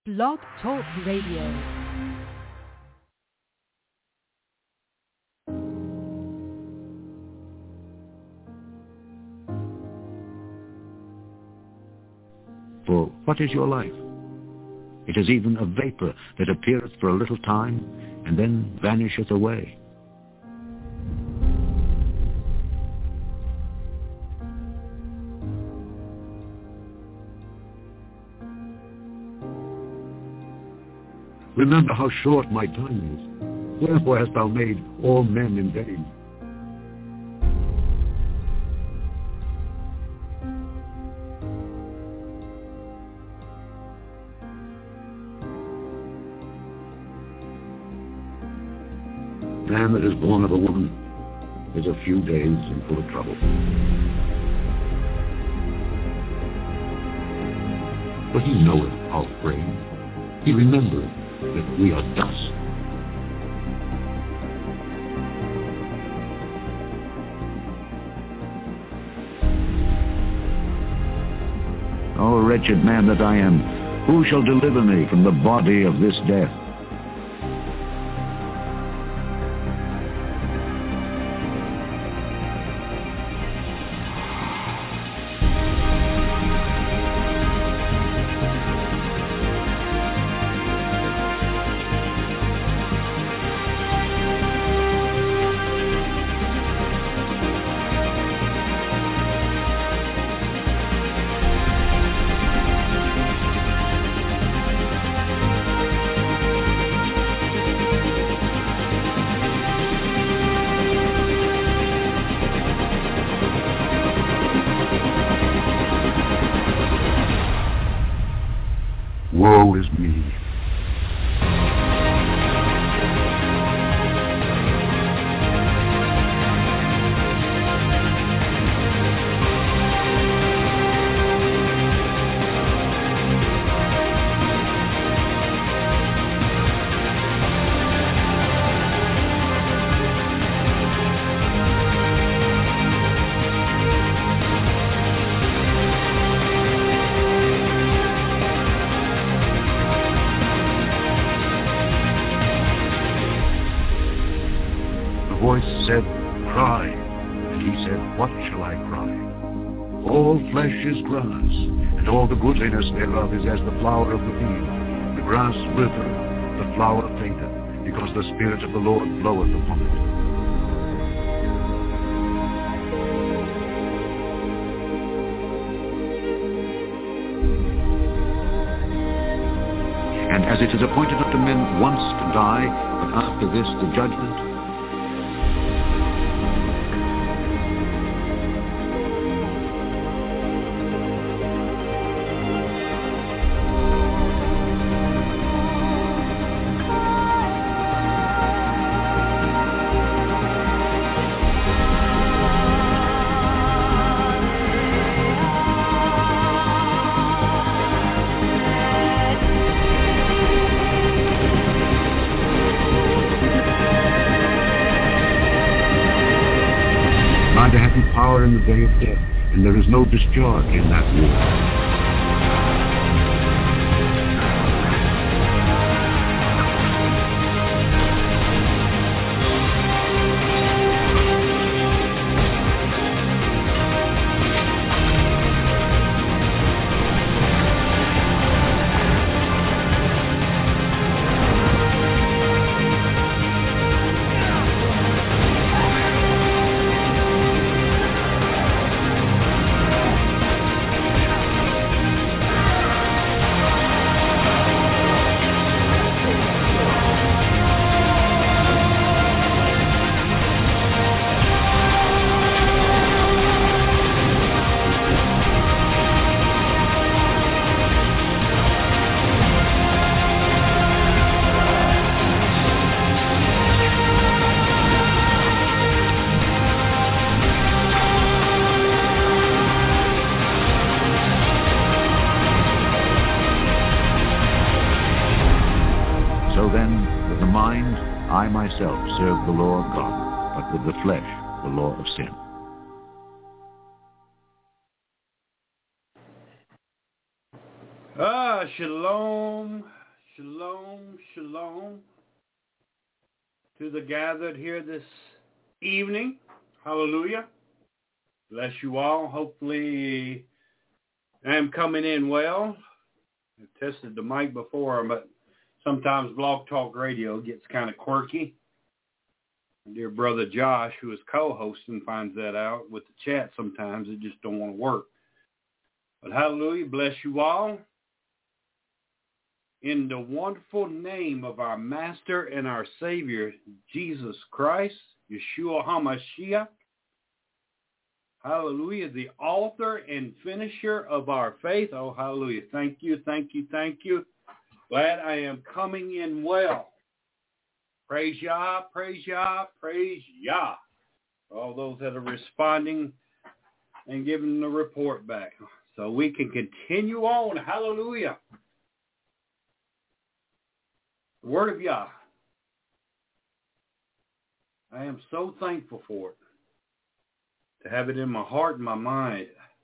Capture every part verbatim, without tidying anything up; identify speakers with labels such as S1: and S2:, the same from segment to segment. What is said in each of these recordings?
S1: Blog Talk Radio.
S2: For what is your life? It is even a vapor that appeareth for a little time, and then vanisheth away. Remember how short my time is. Wherefore hast thou made all men in vain? Man that is born of a woman is a few days and full of trouble. But he knoweth our frame. He remembereth that we are dust. O wretched man that I am, who shall deliver me from the body of this death? Woe is me. Said, cry. And he said, what shall I cry? All flesh is grass, and all the goodliness thereof is as the flower of the field. The grass withereth, the flower fadeth, because the Spirit of the Lord bloweth upon it. And as it is appointed unto men once to die, but after this the judgment, in the day of death, and there is no discharge in that war. I myself serve the law of God, but with the flesh, the law of sin.
S3: Ah, shalom, Shalom, shalom to the gathered here this evening. Hallelujah. Bless you all. Hopefully I'm coming in well. I tested the mic before, but sometimes Blog Talk Radio gets kind of quirky. My dear brother Josh, who is co-hosting, finds that out with the chat sometimes. It just don't want to work. But hallelujah, bless you all. In the wonderful name of our Master and our Savior, Jesus Christ, Yeshua HaMashiach, hallelujah, the author and finisher of our faith. Oh, hallelujah. Thank you, thank you, thank you. Glad I am coming in well. Praise Yah, praise Yah, praise Yah. All those that are responding and giving the report back. So we can continue on. Hallelujah. The word of Yah. I am so thankful for it. To have it in my heart and my mind.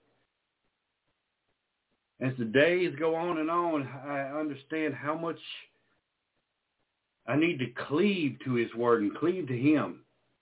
S3: As the days go on and on, I understand how much I need to cleave to his word and cleave to him.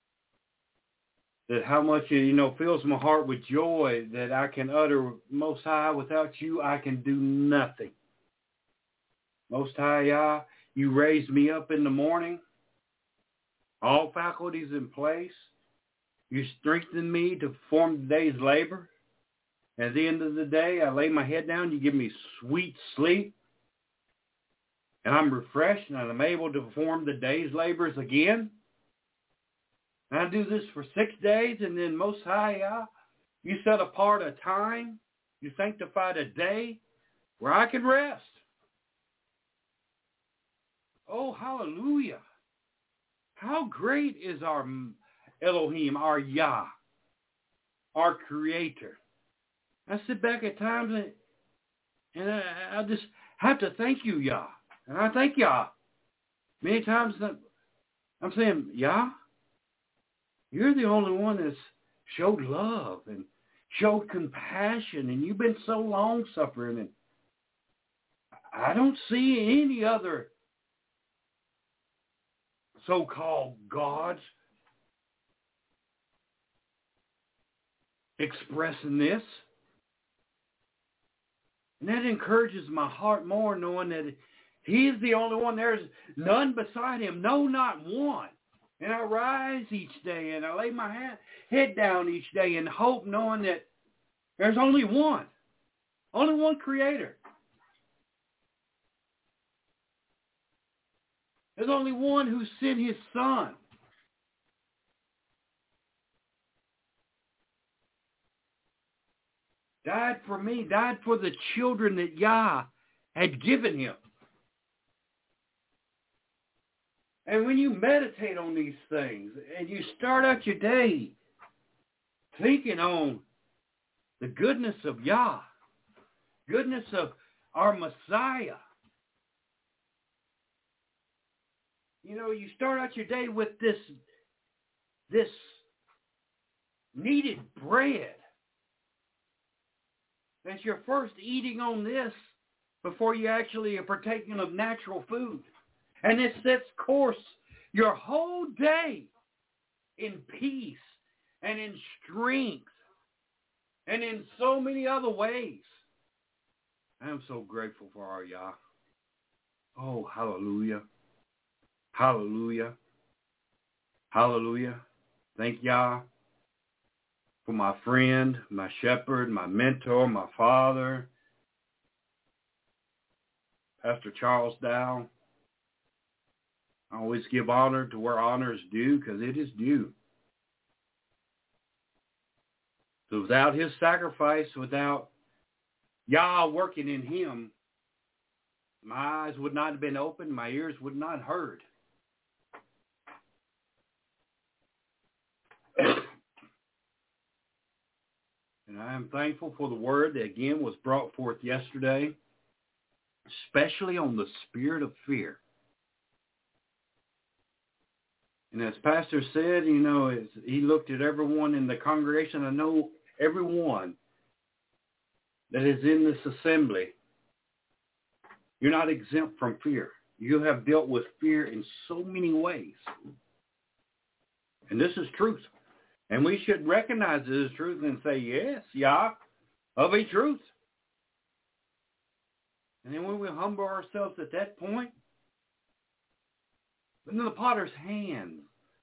S3: That how much, you know, fills my heart with joy that I can utter, Most High, without you, I can do nothing. Most High, Yah, you raised me up in the morning, all faculties in place. You strengthen me to perform the day's labor. At the end of the day, I lay my head down. You give me sweet sleep. And I'm refreshed and I'm able to perform the day's labors again. And I do this for six days. And then Most High, Yah, you set apart a time. You sanctified a day where I can rest. Oh, hallelujah. How great is our Elohim, our Yah, our Creator. I sit back at times and, and I, I just have to thank you, Yah. And I thank Yah. Many times I'm saying, Yah, you're the only one that's showed love and showed compassion, and you've been so long-suffering. And I don't see any other so-called gods expressing this. And that encourages my heart more, knowing that he is the only one. There's none beside him. No, not one. And I rise each day and I lay my hand, head down each day in hope, knowing that there's only one. Only one Creator. There's only one who sent his Son. Died for me, died for the children that Yah had given him. And when you meditate on these things and you start out your day thinking on the goodness of Yah, goodness of our Messiah, you know, you start out your day with this, this kneaded bread. That you're first eating on this before you actually are partaking of natural food. And it sets course your whole day in peace and in strength and in so many other ways. I am so grateful for our Yah. Oh, hallelujah. Hallelujah. Hallelujah. Thank Yah for my friend, my shepherd, my mentor, my father, Pastor Charles Dow. I always give honor to where honor is due, because it is due. So without his sacrifice, without Yah working in him, my eyes would not have been opened, my ears would not have heard. And I am thankful for the word that again was brought forth yesterday, especially on the spirit of fear. And as Pastor said, you know, as he looked at everyone in the congregation, I know everyone that is in this assembly, you're not exempt from fear. You have dealt with fear in so many ways. And this is truth. And we should recognize it as truth and say, yes, Yah, of a truth. And then when we humble ourselves at that point, then the potter's hand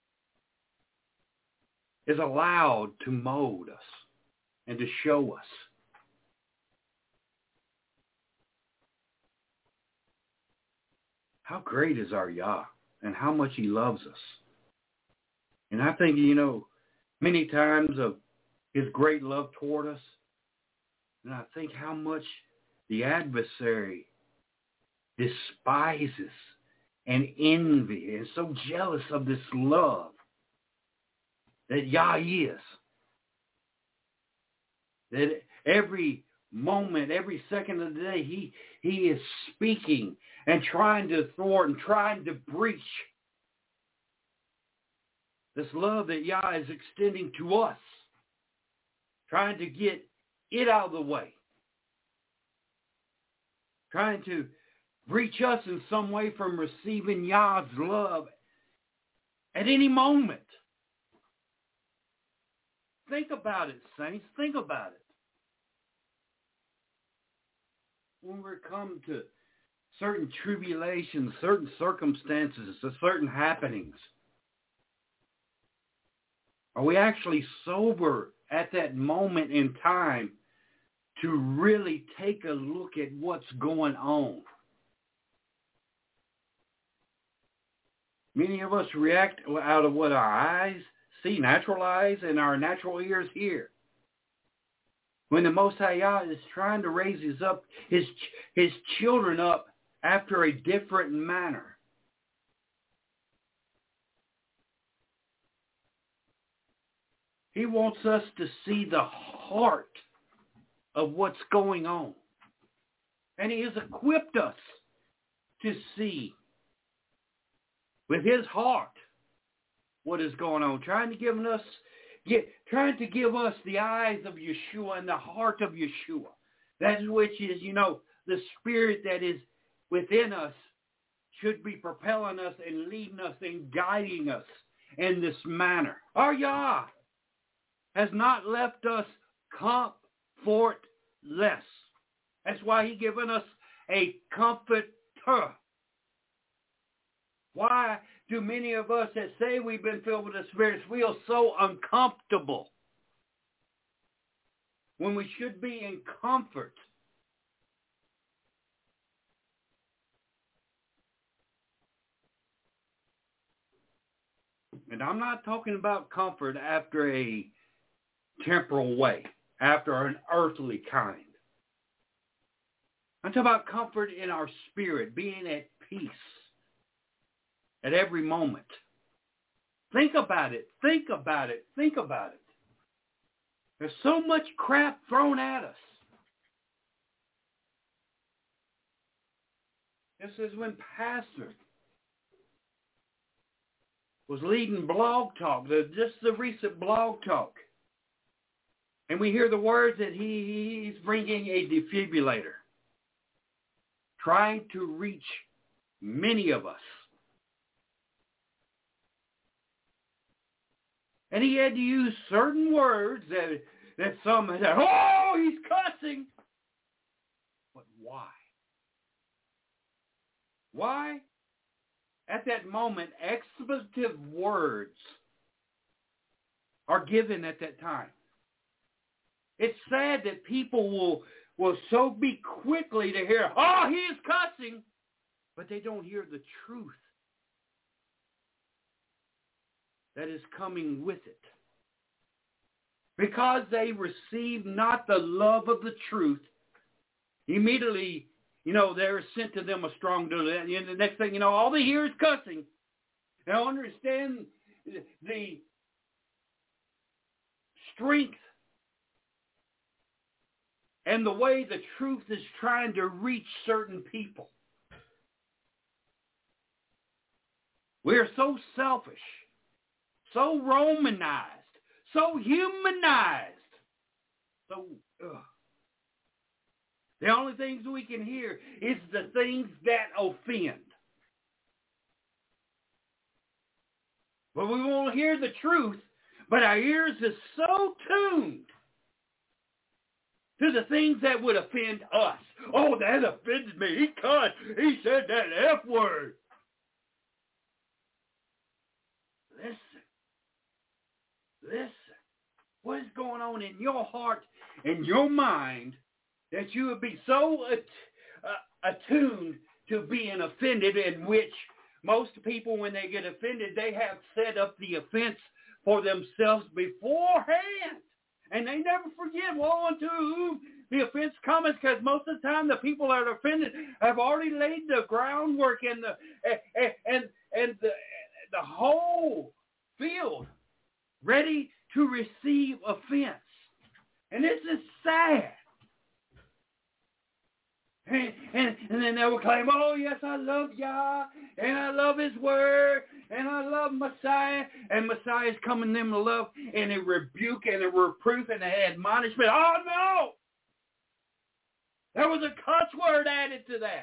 S3: is allowed to mold us and to show us. How great is our Yah and how much he loves us. And I think, you know, many times of his great love toward us, and I think how much the adversary despises and envy and is so jealous of this love that Yah is. That every moment, every second of the day, he, he is speaking and trying to thwart and trying to breach this love that Yah is extending to us, trying to get it out of the way, trying to breach us in some way from receiving Yah's love at any moment. Think about it, saints. Think about it. When we come to certain tribulations, certain circumstances, certain happenings, are we actually sober at that moment in time to really take a look at what's going on? Many of us react out of what our eyes see, natural eyes, and our natural ears hear. When the Most High Yah is trying to raise his up, his his children up after a different manner. He wants us to see the heart of what's going on. And he has equipped us to see with his heart what is going on, trying to give us get trying to give us the eyes of Yeshua and the heart of Yeshua. That which is, you know, the spirit that is within us should be propelling us and leading us and guiding us in this manner. Our Yah has not left us comfortless. That's why he given us a comforter. Why do many of us that say we've been filled with the Spirit feel so uncomfortable when we should be in comfort? And I'm not talking about comfort after a temporal way, after an earthly kind. I'm talking about comfort in our spirit, being at peace at every moment. Think about it. Think about it. Think about it. There's so much crap thrown at us. This is when Pastor was leading Blog Talk, the, just the recent Blog Talk. And we hear the words that he, he's bringing a defibrillator, trying to reach many of us. And he had to use certain words that, that some had said, oh, he's cussing. But why? Why? At that moment, expletive words are given at that time. It's sad that people will, will so be quickly to hear, oh, he is cussing, but they don't hear the truth that is coming with it. Because they receive not the love of the truth, immediately, you know, they're sent to them a strong delusion. And the next thing you know, all they hear is cussing. They don't understand the strength and the way the truth is trying to reach certain people. We're so selfish, so Romanized, so humanized. So, ugh. The only things we can hear is the things that offend. But we won't hear the truth. But our ears are so tuned to the things that would offend us. Oh, that offended me. He cussed. He said that F word. Listen. Listen. What is going on in your heart and your mind that you would be so at, uh, attuned to being offended, in which most people, when they get offended, they have set up the offense for themselves beforehand. And they never forget, woe unto whom the offense cometh, because most of the time the people that are offended have already laid the groundwork and the and and, and the, the whole field ready to receive offense. And this is sad. And, and, and then they will claim, oh, yes, I love Yah, and I love His Word, and I love Messiah. And Messiah is coming them to love and a rebuke and a reproof and an admonishment. Oh, no! There was a cuss word added to that.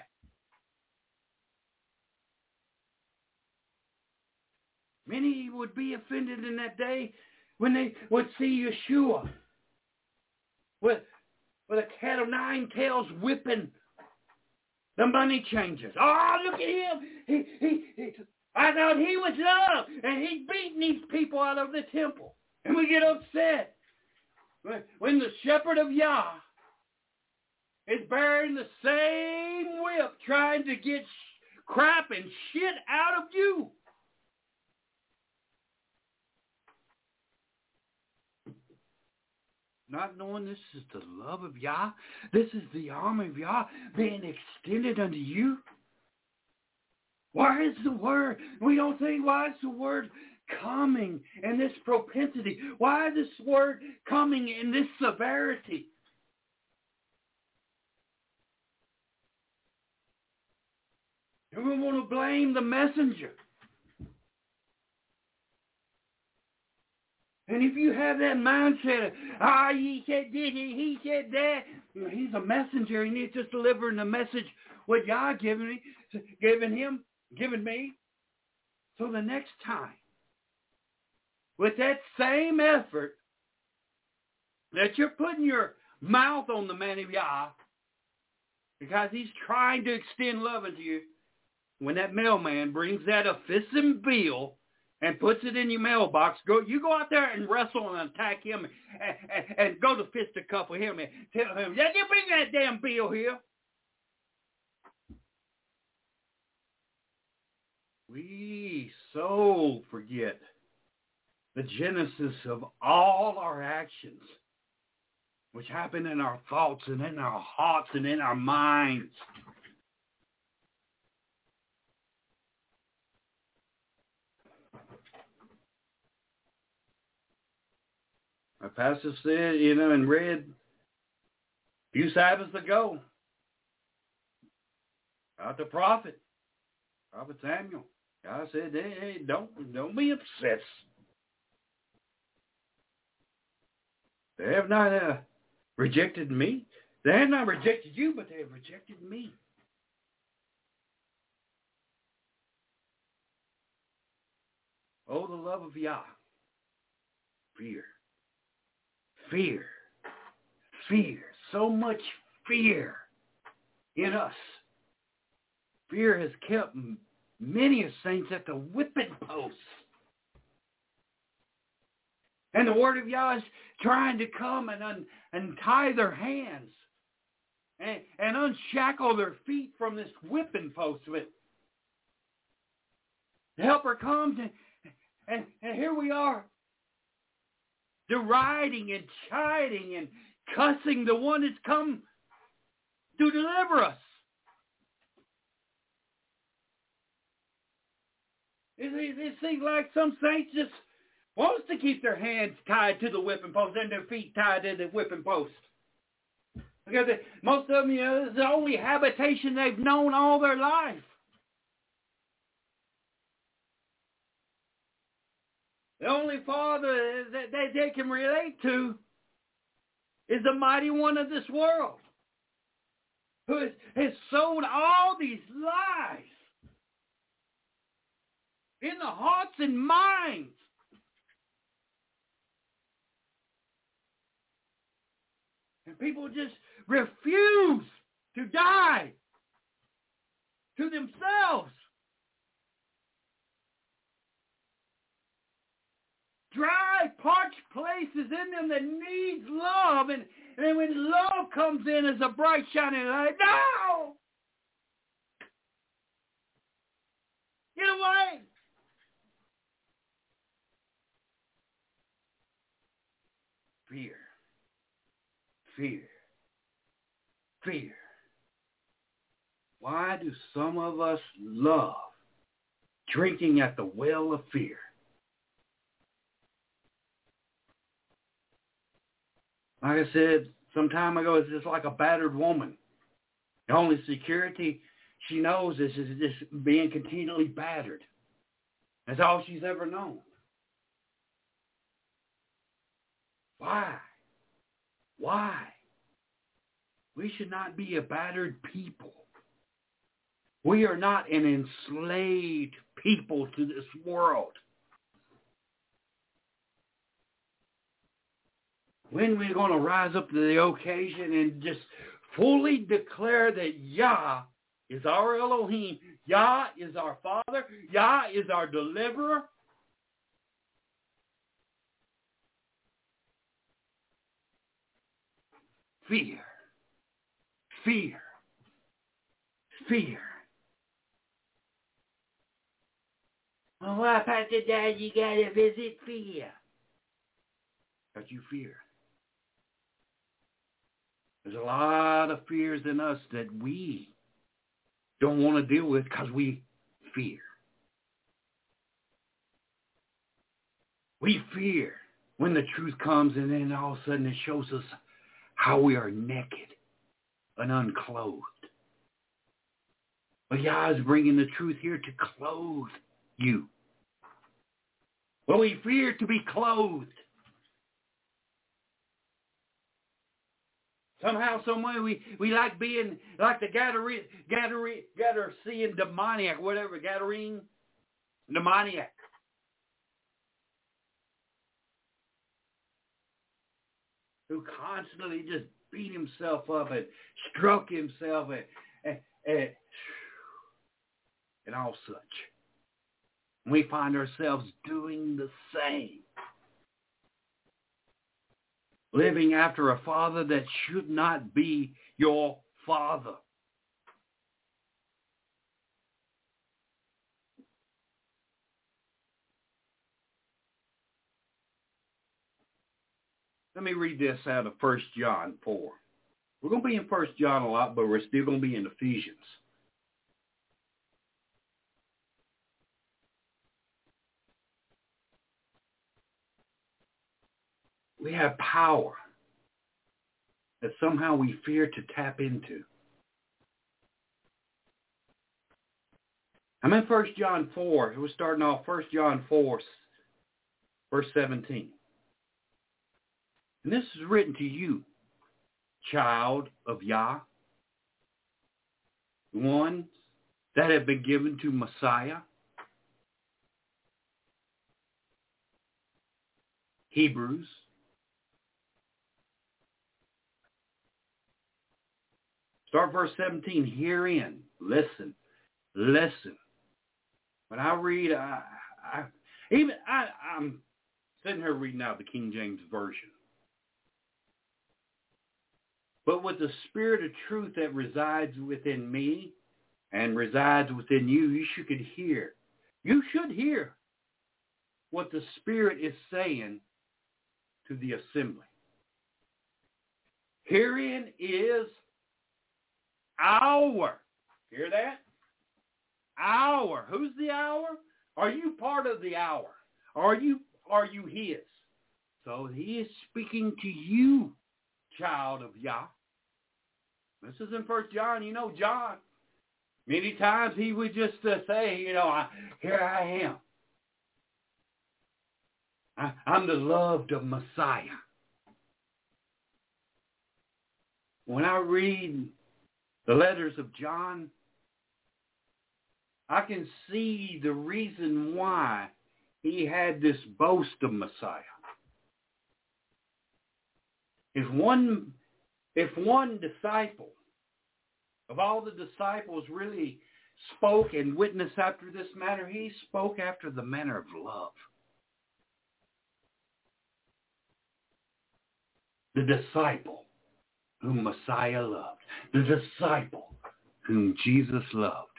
S3: Many would be offended in that day when they would see Yeshua with, with a cat of nine tails whipping the money changers. Oh, look at him. He, he, he, I thought he was love, and he's beating these people out of the temple. And we get upset when, when the shepherd of Yah is bearing the same whip, trying to get sh- crap and shit out of you. Not knowing this is the love of Yah. This is the arm of Yah being extended unto you. Why is the word? We don't think, why is the word coming in this propensity? Why is this word coming in this severity? And we want to blame the messenger. And if you have that mindset, ah, he said this, he said that, you know, he's a messenger, and he's just delivering the message what Yah given me, given him, given me. So the next time, with that same effort that you're putting your mouth on the man of Yah, because he's trying to extend love unto you, when that mailman brings that offensive bill and puts it in your mailbox, go you go out there and wrestle and attack him and, and, and go to fisticuff with him and tell him, yeah, you bring that damn bill here. We so forget the genesis of all our actions, which happen in our thoughts and in our hearts and in our minds. Our pastor said, you know, and read a few Sabbaths ago about the prophet, Prophet Samuel. God said, hey, hey don't, don't be obsessed. They have not uh, rejected me. They have not rejected you, but they have rejected me. Oh, the love of Yah. Fear. Fear. Fear. So much fear in us. Fear has kept many of saints at the whipping post. And the word of Yah is trying to come and un, untie their hands and, and unshackle their feet from this whipping post of it. The helper comes, and, and, and here we are, deriding and chiding and cussing the one that's come to deliver us. It, it, it seems like some saints just wants to keep their hands tied to the whipping post and their feet tied to the whipping post. Because they, most of them, you know, this is the only habitation they've known all their life. The only father that they, they can relate to is the mighty one of this world, who has, has sown all these lies in the hearts and minds. And people just refuse to die to themselves. Dry, parched places in them that needs love. And, and when love comes in as a bright, shining light, no! Get away! Fear. Fear. Fear. Why do some of us love drinking at the well of fear? Like I said some time ago, it's just like a battered woman. The only security she knows is, is just being continually battered. That's all she's ever known. Why? Why? We should not be a battered people. We are not an enslaved people to this world. When we're going to rise up to the occasion and just fully declare that Yah is our Elohim, Yah is our Father, Yah is our deliverer. Fear. Fear. Fear. Well, why, Pastor Dad, you got to visit fear? Because you fear. There's a lot of fears in us that we don't want to deal with because we fear. We fear when the truth comes and then all of a sudden it shows us how we are naked and unclothed. But Yah is bringing the truth here to clothe you. Well, we fear to be clothed. Somehow, some way, we, we like being like the Gadarene, Gadarene, Gadarene demoniac, whatever, Gadarene demoniac. Who constantly just beat himself up and struck himself and, and, and, and all such. We find ourselves doing the same. Living after a father that should not be your father. Let me read this out of First John four. We're going to be in First John a lot, but we're still going to be in Ephesians. We have power that somehow we fear to tap into. I'm in First John four. We're starting off First John four, verse seventeen. And this is written to you, child of Yah, ones that have been given to Messiah, Hebrews, start verse seventeen. Herein, listen, listen. When I read, I, I even I, I'm sitting here reading out the King James Version. But with the spirit of truth that resides within me and resides within you, you should hear. You should hear what the Spirit is saying to the assembly. Herein is our. Hear that? Our. Who's the our? Are you part of the our? Are you are you his? So he is speaking to you, child of Yah. This is in First John. You know John. Many times he would just uh, say, you know, I, here I am. I, I'm the loved of Messiah. When I read the letters of John, I can see the reason why he had this boast of Messiah. If one, if one disciple of all the disciples really spoke and witnessed after this manner, he spoke after the manner of love. The disciple whom Messiah loved. The disciple whom Jesus loved.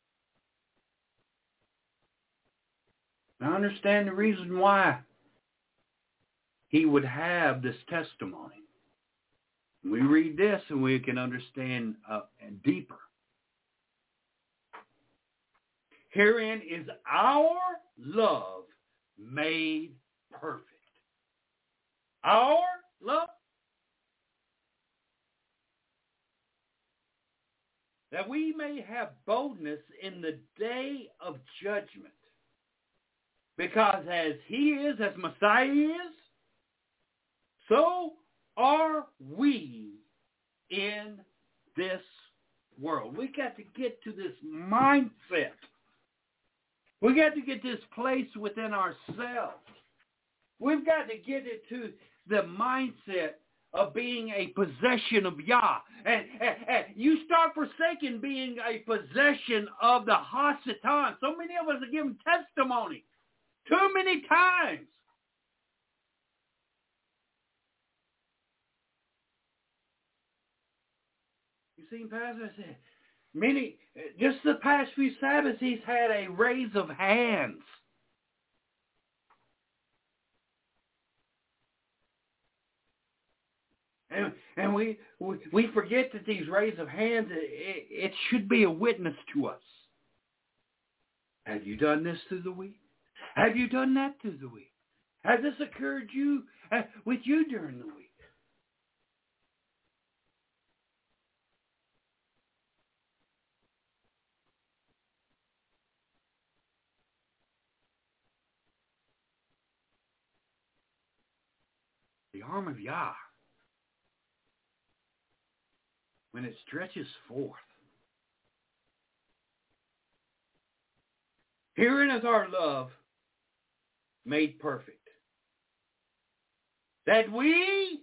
S3: Now understand the reason why he would have this testimony. We read this and we can understand uh, deeper. Herein is our love made perfect. Our love? That we may have boldness in the day of judgment. Because as he is, as Messiah is, so are we in this world. We got to get to this mindset. We got to get this place within ourselves. We've got to get it to the mindset of being a possession of Yah. And, and, and you start forsaking being a possession of the Hasatan. So many of us are giving testimony too many times. You see, Pastor, I said, many, just the past few Sabbaths, he's had a raise of hands. And, and we, we we forget that these raise of hands, it, it should be a witness to us. Have you done this through the week? Have you done that through the week? Has this occurred you uh, with you during the week? The arm of Yah, when it stretches forth, herein is our love made perfect, that we,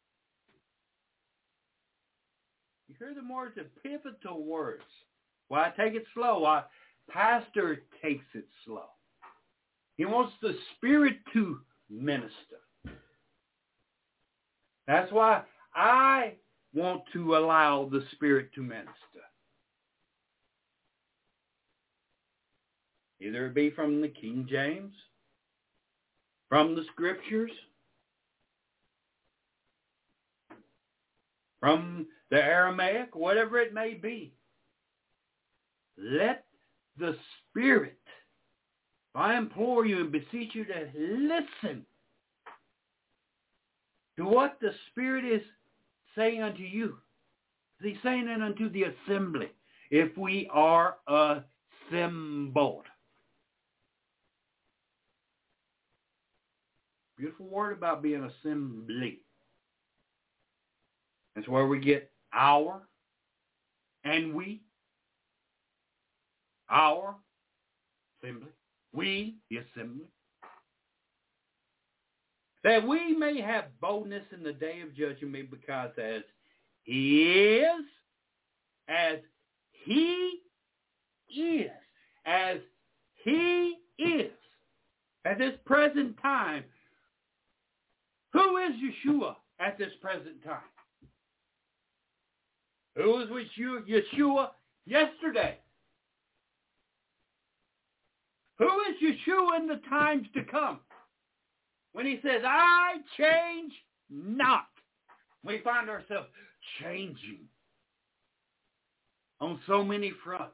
S3: you hear the words, the pivotal words. Well, I take it slow. Our pastor takes it slow. He wants the Spirit to minister. That's why I want to allow the Spirit to minister. Either it be from the King James, from the Scriptures, from the Aramaic, whatever it may be. Let the Spirit, I implore you and beseech you to listen to what the Spirit is saying unto you. He's saying it unto the assembly, if we are assembled. Beautiful word about being assembly. That's where we get our and we. Our assembly. We, the assembly. That we may have boldness in the day of judgment, because as he is, as he is, as he is, at this present time, who is Yeshua at this present time? Who was with you, Yeshua yesterday? Who is Yeshua in the times to come? When he says, I change not, we find ourselves changing on so many fronts.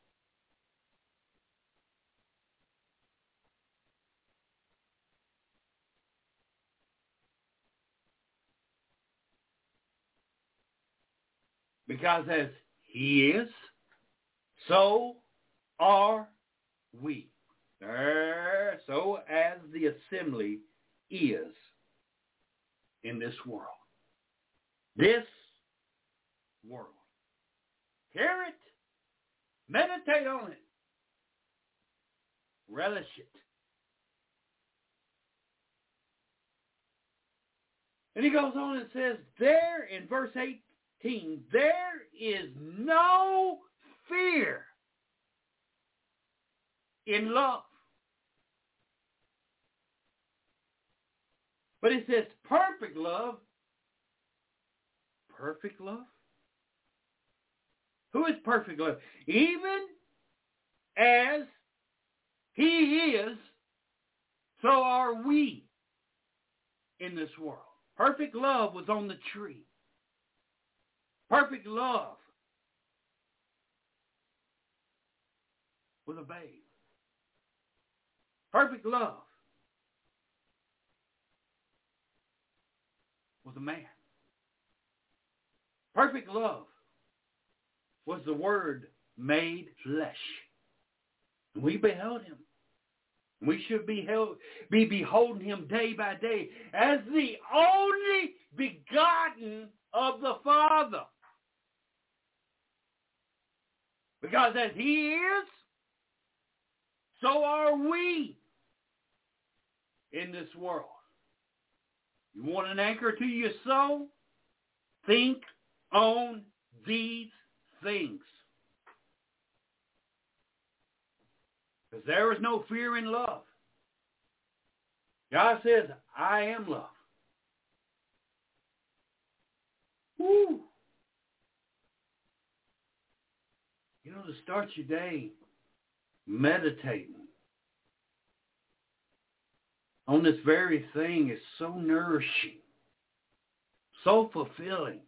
S3: Because as he is, so are we. Er, so as the assembly is in this world. This world. Hear it. Meditate on it. Relish it. And he goes on and says, there in verse eighteen, there is no fear in love. But it says perfect love. Perfect love? Who is perfect love? Even as he is, so are we in this world. Perfect love was on the tree. Perfect love was a babe. Perfect love was a man. Perfect love was the Word made flesh. And we beheld him. We should be, held, be beholding him day by day as the only begotten of the Father. Because as he is, so are we in this world. You want an anchor to your soul? Think on these things. Because there is no fear in love. God says, I am love. Woo! You know, to start your day meditating on this very thing is so nourishing, so fulfilling.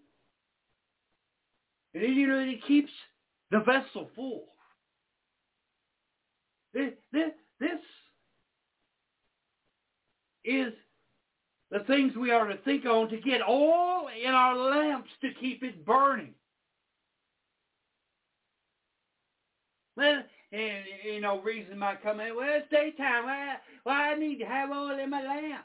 S3: And you know, it keeps the vessel full. This, this, this is the things we are to think on to get oil in our lamps to keep it burning. Well, and, you know, reason might come in, well, it's daytime. Why, why I need to have oil in my lamp?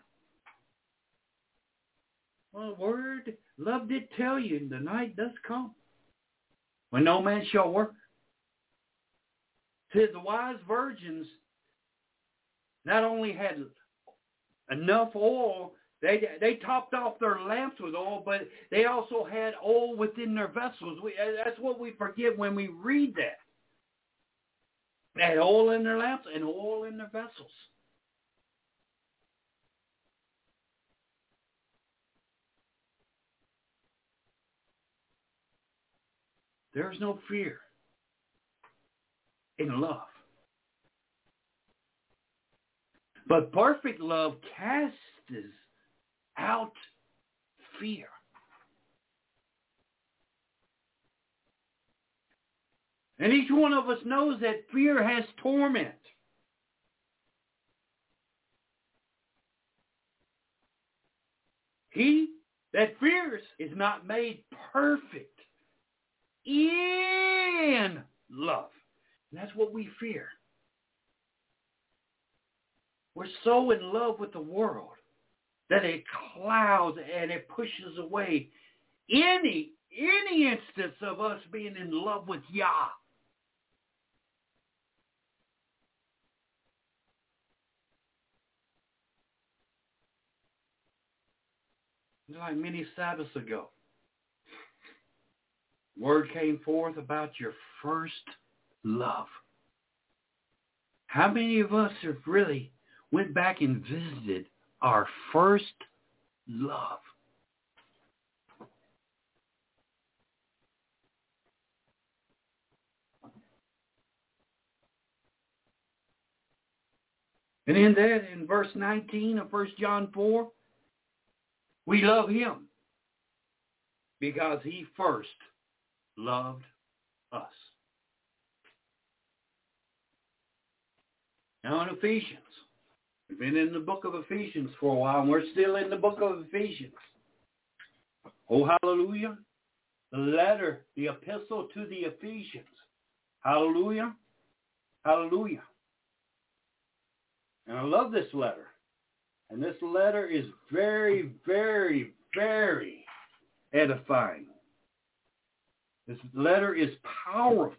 S3: Well, the Word, love did tell you, the night does come when no man shall work. Says the wise virgins not only had enough oil, they they topped off their lamps with oil, but they also had oil within their vessels. We, that's what we forget when we read that. They had oil in their lamps and oil in their vessels. There's no fear in love. But perfect love casts out fear. And each one of us knows that fear has torment. He that fears is not made perfect in love. And that's what we fear. We're so in love with the world that it clouds and it pushes away any, any instance of us being in love with Yah. Like many Sabbaths ago, word came forth about your first love. How many of us have really went back and visited our first love? And in that, in verse nineteen of First John four, we love him because he first loved us. Now in Ephesians, we've been in the book of Ephesians for a while, and we're still in the book of Ephesians. Oh, hallelujah. The letter, the epistle to the Ephesians. Hallelujah. Hallelujah. And I love this letter. And this letter is very, very, very edifying. This letter is powerful.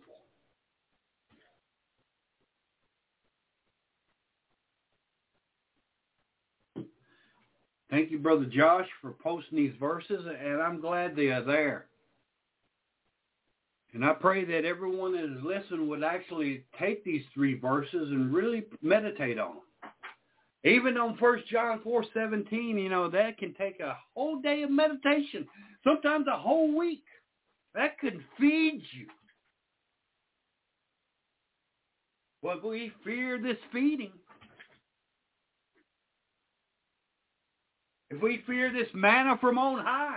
S3: Thank you, Brother Josh, for posting these verses, and I'm glad they are there. And I pray that everyone that is listening would actually take these three verses and really meditate on them. Even on First John four seventeen, you know, that can take a whole day of meditation, sometimes a whole week. That could feed you. But we fear this feeding. If we fear this manna from on high,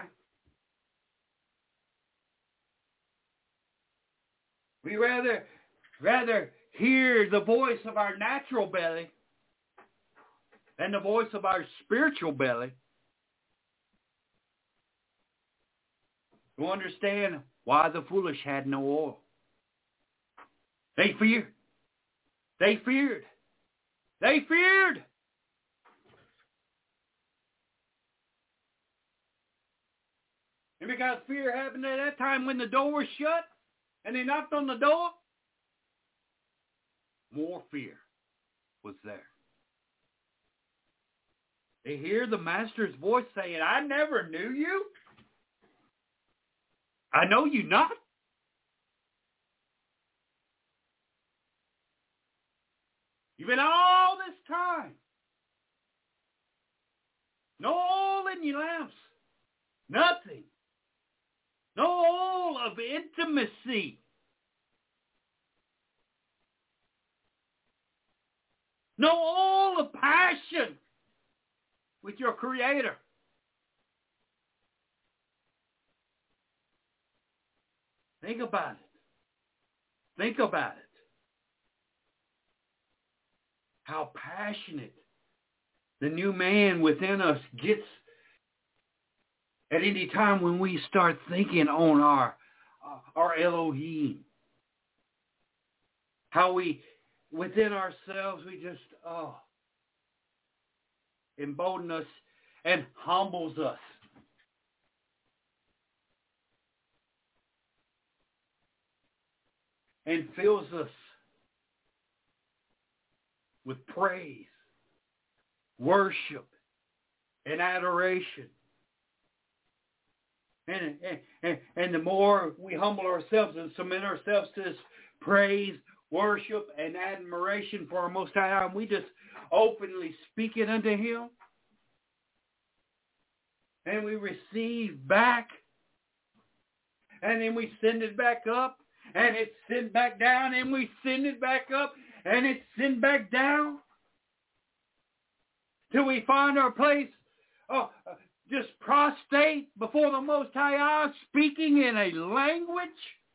S3: we rather rather hear the voice of our natural belly than the voice of our spiritual belly. To understand why the foolish had no oil. They feared. They feared. They feared. And because fear happened at that time when the door was shut and they knocked on the door, more fear was there. They hear the master's voice saying, I never knew you. I know you not. You've been all this time. No oil in your lamps. Nothing. No oil of intimacy. No oil of passion with your Creator. Think about it. Think about it. How passionate the new man within us gets at any time when we start thinking on our our Elohim. How we, within ourselves, we just, oh, embolden us and humbles us. And fills us with praise, worship, and adoration. And, and, and, and the more we humble ourselves and submit ourselves to this praise, worship, and admiration for our Most High, and we just openly speak it unto Him, and we receive back, and then we send it back up, and it's sent back down, and we send it back up, and it's sent back down, till we find our place, oh, just prostrate before the Most High, speaking in a language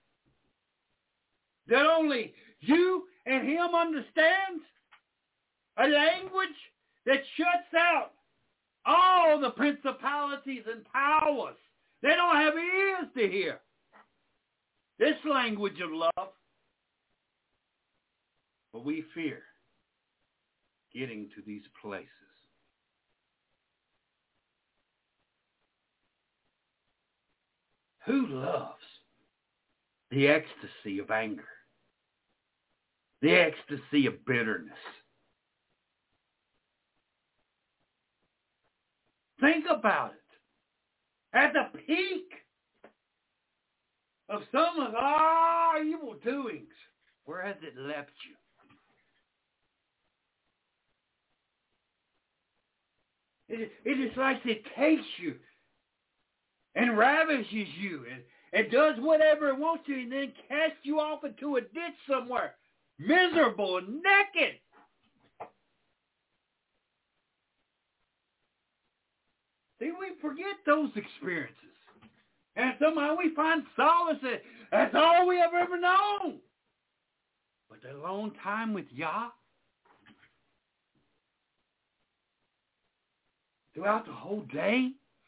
S3: that only you and Him understands, a language that shuts out all the principalities and powers. They don't have ears to hear this language of love. But we fear getting to these places. Who loves the ecstasy of anger? The ecstasy of bitterness? Think about it. At the peak of some of our evil doings, where has it left you? It, it is like it takes you and ravishes you and, and does whatever it wants to and then casts you off into a ditch somewhere, miserable and naked. See, we forget those experiences. And somehow we find solace in it. That's all we have ever known. But the alone time with Yah, throughout the whole day,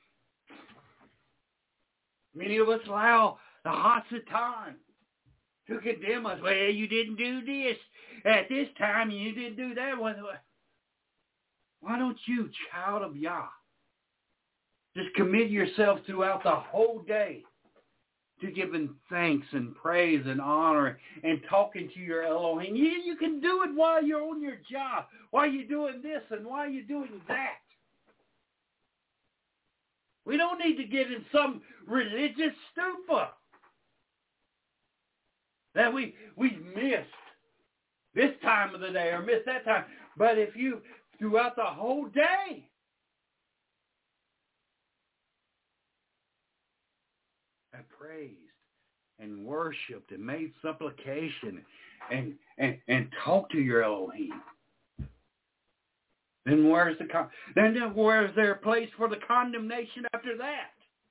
S3: many of us allow the Hasatan to condemn us. Well, you didn't do this at this time, and you didn't do that. Why don't you, child of Yah, just commit yourself throughout the whole day to giving thanks and praise and honor and talking to your Elohim? You, you can do it while you're on your job, while you're doing this and while you're doing that. We don't need to get in some religious stupor that we, we've missed this time of the day or missed that time. But if you, throughout the whole day, have praised and worshipped and made supplication and, and, and talked to your Elohim, then where's the con- then where's there a place for the condemnation after that?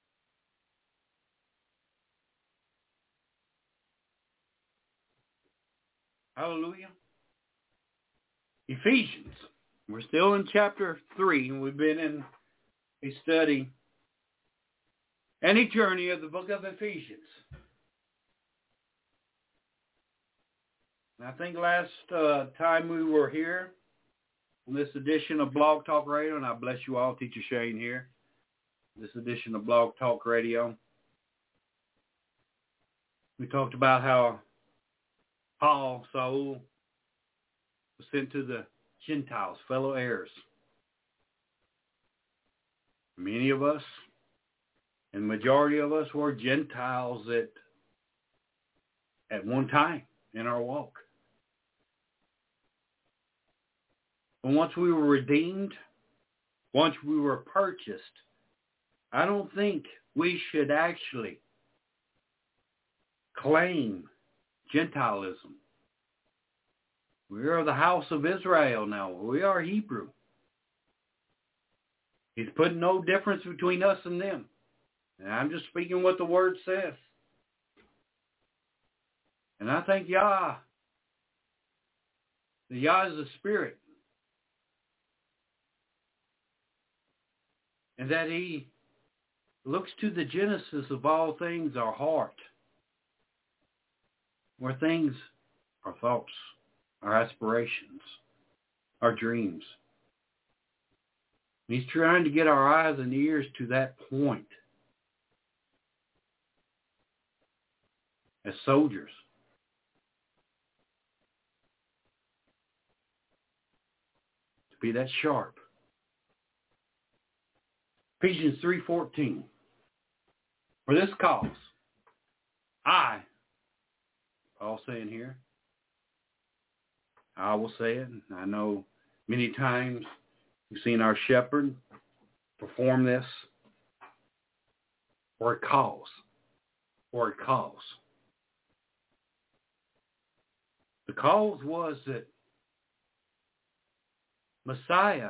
S3: Hallelujah. Ephesians. We're still in chapter three, and we've been in a study and a journey of the book of Ephesians. And I think last uh, time we were here, on this edition of Blog Talk Radio, and I bless you all, Teacher Shane here, this edition of Blog Talk Radio, we talked about how Paul, Saul, was sent to the Gentiles, fellow heirs. Many of us, and the majority of us, were Gentiles at, at one time in our walk. But once we were redeemed, once we were purchased, I don't think we should actually claim Gentilism. We are the house of Israel now. We are Hebrew. He's putting no difference between us and them. And I'm just speaking what the Word says. And I think Yah, the Yah is the Spirit. And that He looks to the genesis of all things, our heart, where things, our thoughts, our aspirations, our dreams. And He's trying to get our eyes and ears to that point as soldiers. To be that sharp. Ephesians three fourteen. For this cause, I, Paul saying here, I will say it. I know many times we've seen our shepherd perform this for a cause. For a cause. The cause was that Messiah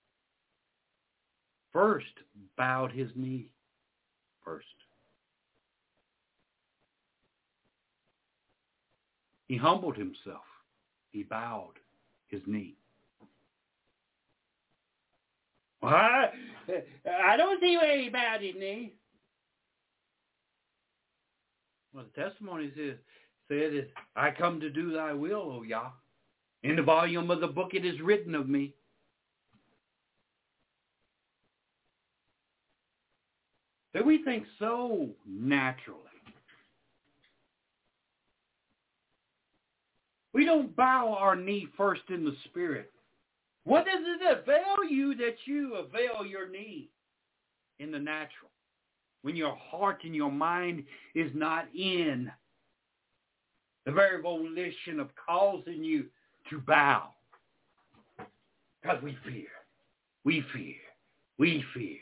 S3: first bowed his knee first. He humbled himself. He bowed his knee. Well, I, I don't see where he bowed his knee. Well, the testimony says, said is, I come to do thy will, O Yah. In the volume of the book it is written of me. That we think so naturally. We don't bow our knee first in the Spirit. What does it avail you that you avail your knee in the natural? When your heart and your mind is not in the very volition of causing you to bow. Because we fear. We fear. We fear.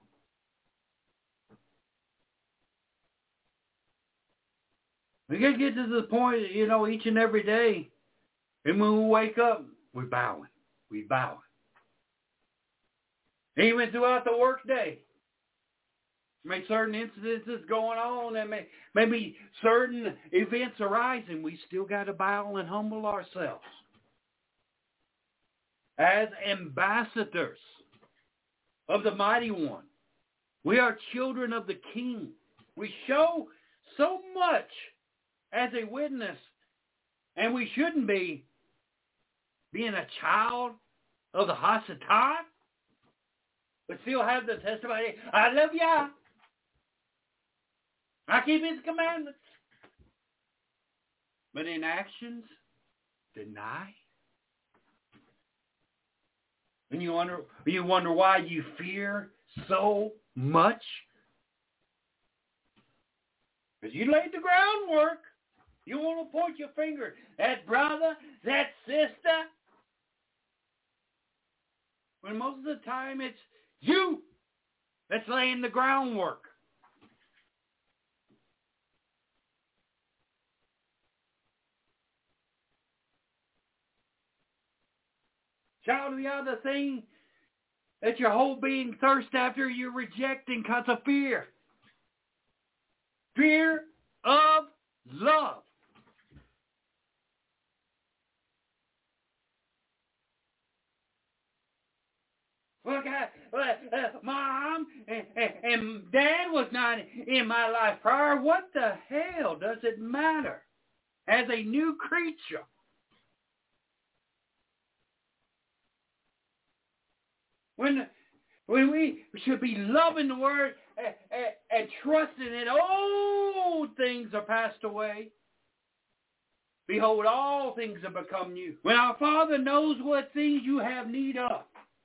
S3: We got to get to the point, you know, each and every day. And when we wake up, we're bowing. We're bowing. Even throughout the workday. May certain incidences going on and may, maybe certain events arising, we still got to bow and humble ourselves. As ambassadors of the Mighty One. We are children of the King. We show so much as a witness, and we shouldn't be being a child of the Hasatan, but still have the testimony, I love Yah. I keep His commandments. But in actions, deny. And you wonder, you wonder why you fear so much? Because you laid the groundwork. You want to point your finger at brother, that sister? When most of the time it's you that's laying the groundwork. Child, the other thing that your whole being thirsts after, you're rejecting because of fear. Fear of love. Well, God, uh, uh, Mom and, and, and Dad was not in my life prior. What the hell does it matter? As a new creature. When, when we should be loving the Word and, and, and trusting that old things are passed away. Behold, all things have become new. When our Father knows what things you have need of.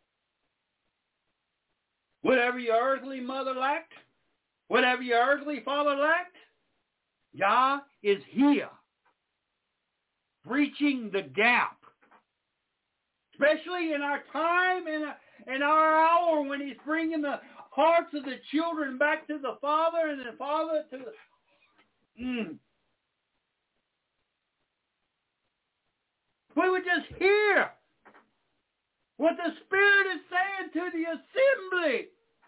S3: Whatever your earthly mother lacked, whatever your earthly father lacked, Yah is here, breaching the gap. Especially in our time and in our hour when he's bringing the hearts of the children back to the Father and the Father to the... Mm. We would just hear what the Spirit is saying to the assembly.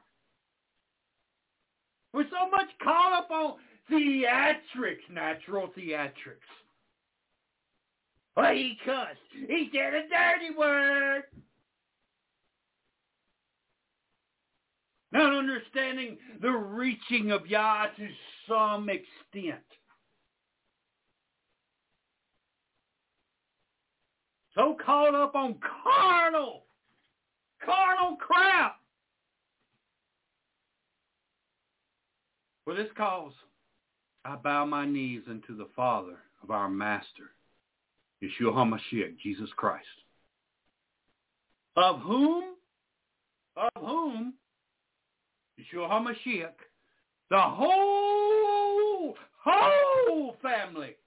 S3: We're so much caught up on theatrics, natural theatrics. Well, he cussed. He said a dirty word. Not understanding the reaching of Yah to some extent. So caught up on carnal, carnal crap. For this cause, I bow my knees unto the Father of our Master, Yeshua HaMashiach, Jesus Christ, of whom, of whom, Yeshua HaMashiach, the whole, whole family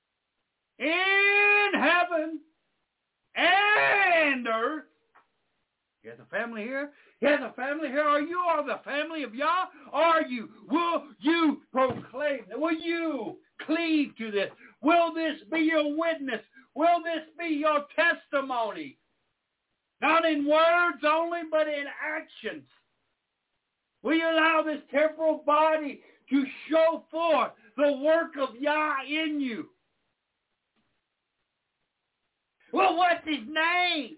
S3: in heaven and earth. You have the family here? You have the family here? Are you all the family of Yah? Are you? Will you proclaim? Will you cleave to this? Will this be your witness? Will this be your testimony? Not in words only, but in actions. Will you allow this temporal body to show forth the work of Yah in you? Well, what's his name?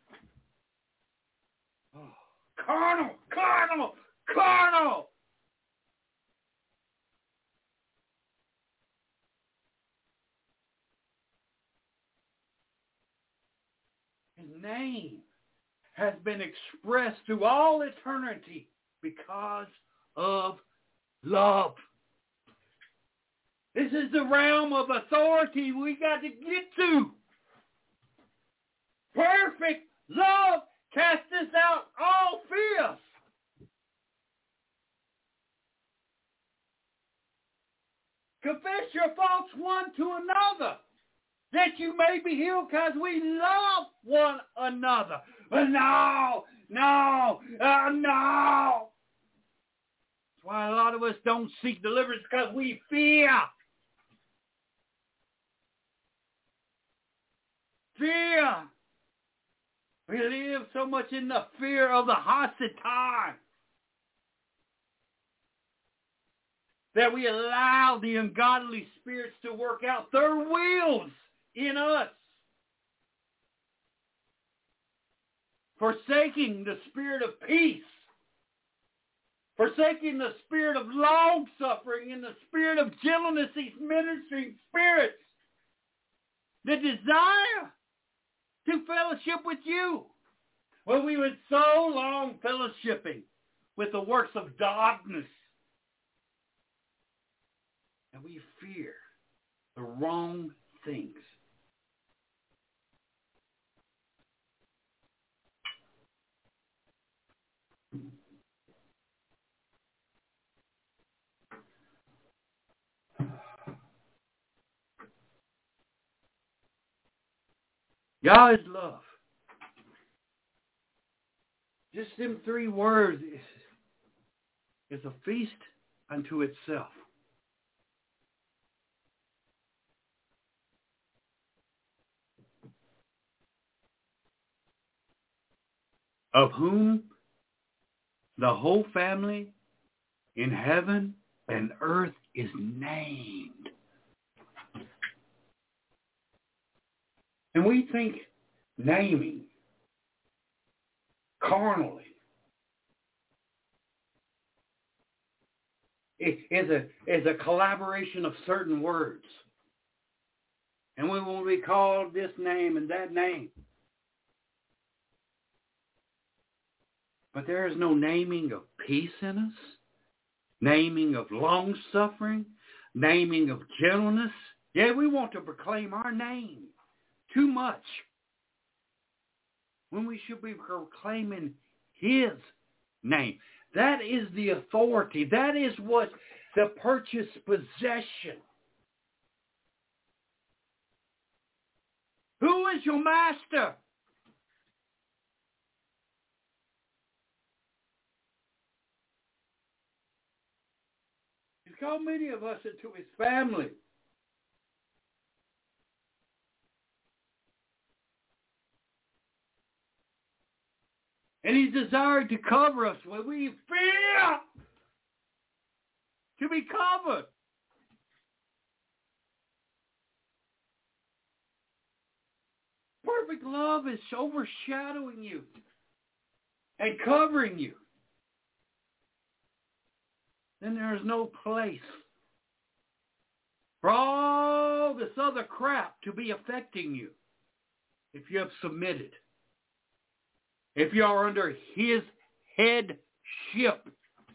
S3: Oh, carnal, carnal, carnal. His name has been expressed through all eternity because of love. This is the realm of authority we got to get to. Perfect love casteth out all fear. Confess your faults one to another, that you may be healed, because we love one another. But no, no, uh, no. That's why a lot of us don't seek deliverance, because we fear. Fear. We live so much in the fear of the Hasatan that we allow the ungodly spirits to work out their wills in us, forsaking the spirit of peace, forsaking the spirit of long-suffering and the spirit of gentleness, these ministering spirits that desire to fellowship with you. Well, we were so long fellowshipping with the works of darkness, and we fear the wrong things. Yah is love. Just them three words is, is a feast unto itself. Of whom the whole family in heaven and earth is named. And we think naming carnally is a, is a collaboration of certain words. And we will be called this name and that name. But there is no naming of peace in us, naming of long-suffering, naming of gentleness. Yeah, we want to proclaim our name too much when we should be proclaiming His name. That is the authority. That is what the purchased possession. Who is your master? He's called many of us into His family. And He's desired to cover us when we fear to be covered. Perfect love is overshadowing you and covering you. Then there is no place for all this other crap to be affecting you if you have submitted. If you are under His headship.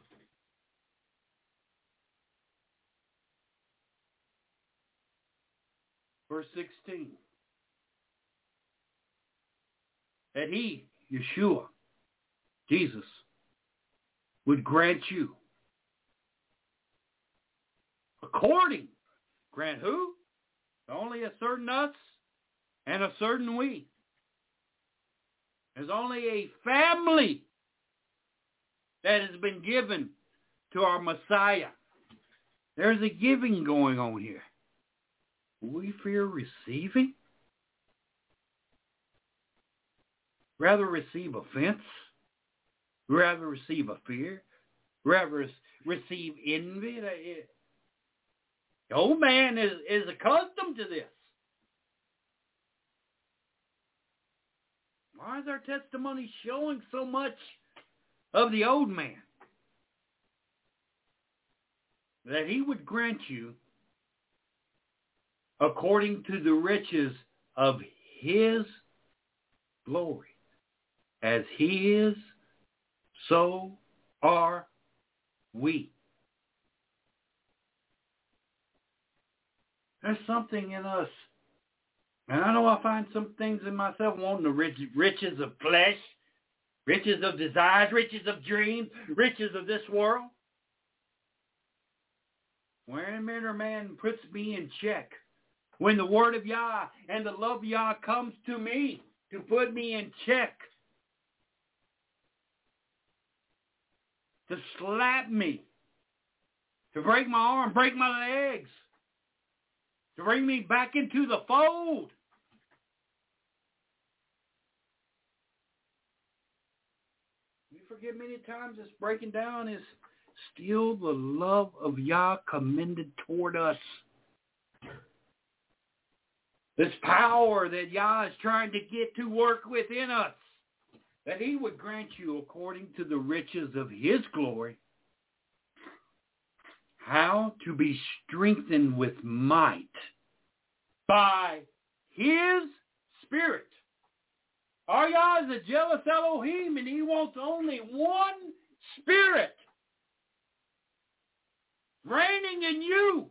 S3: Verse sixteen. That He, Yeshua, Jesus, would grant you according. Grant who? Only a certain us and a certain we. There's only a family that has been given to our Messiah. There's a giving going on here. We fear receiving? Rather receive offense? Rather receive a fear? Rather receive envy? The old man is, is accustomed to this. Why is our testimony showing so much of the old man? That He would grant you according to the riches of His glory. As He is, so are we. There's something in us. And I know I find some things in myself wanting the rich, riches of flesh, riches of desires, riches of dreams, riches of this world. When a man puts me in check, when the word of Yah and the love of Yah comes to me to put me in check, to slap me, to break my arm, break my legs, to bring me back into the fold. Forget many times this breaking down is still the love of Yah commended toward us. This power that Yah is trying to get to work within us, that He would grant you according to the riches of His glory, how to be strengthened with might by His Spirit. Our Yah is a jealous Elohim, and He wants only one Spirit reigning in you.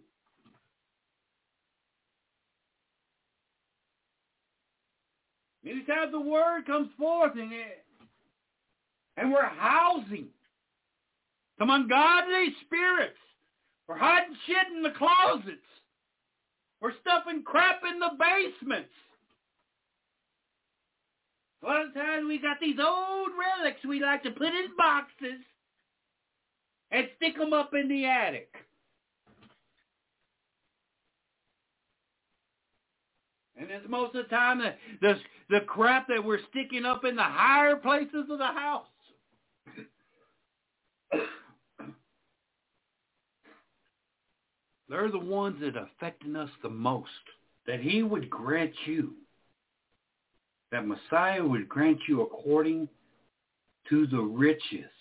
S3: Many times the word comes forth, and, it, and we're housing some ungodly spirits. We're hiding shit in the closets. We're stuffing crap in the basements. A lot of times we got these old relics we like to put in boxes and stick them up in the attic. And it's most of the time the, the, the crap that we're sticking up in the higher places of the house. They're the ones that are affecting us the most. That he would grant you, that Messiah would grant you according to the riches.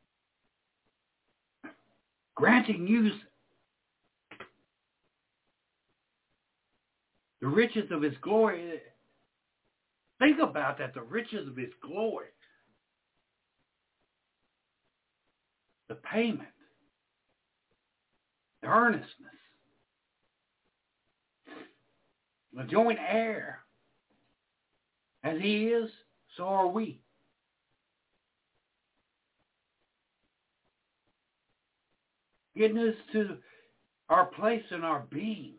S3: Granting you the riches of his glory. Think about that, the riches of his glory. The payment. The earnestness. The joint heir. As he is, so are we. Getting us to our place in our being.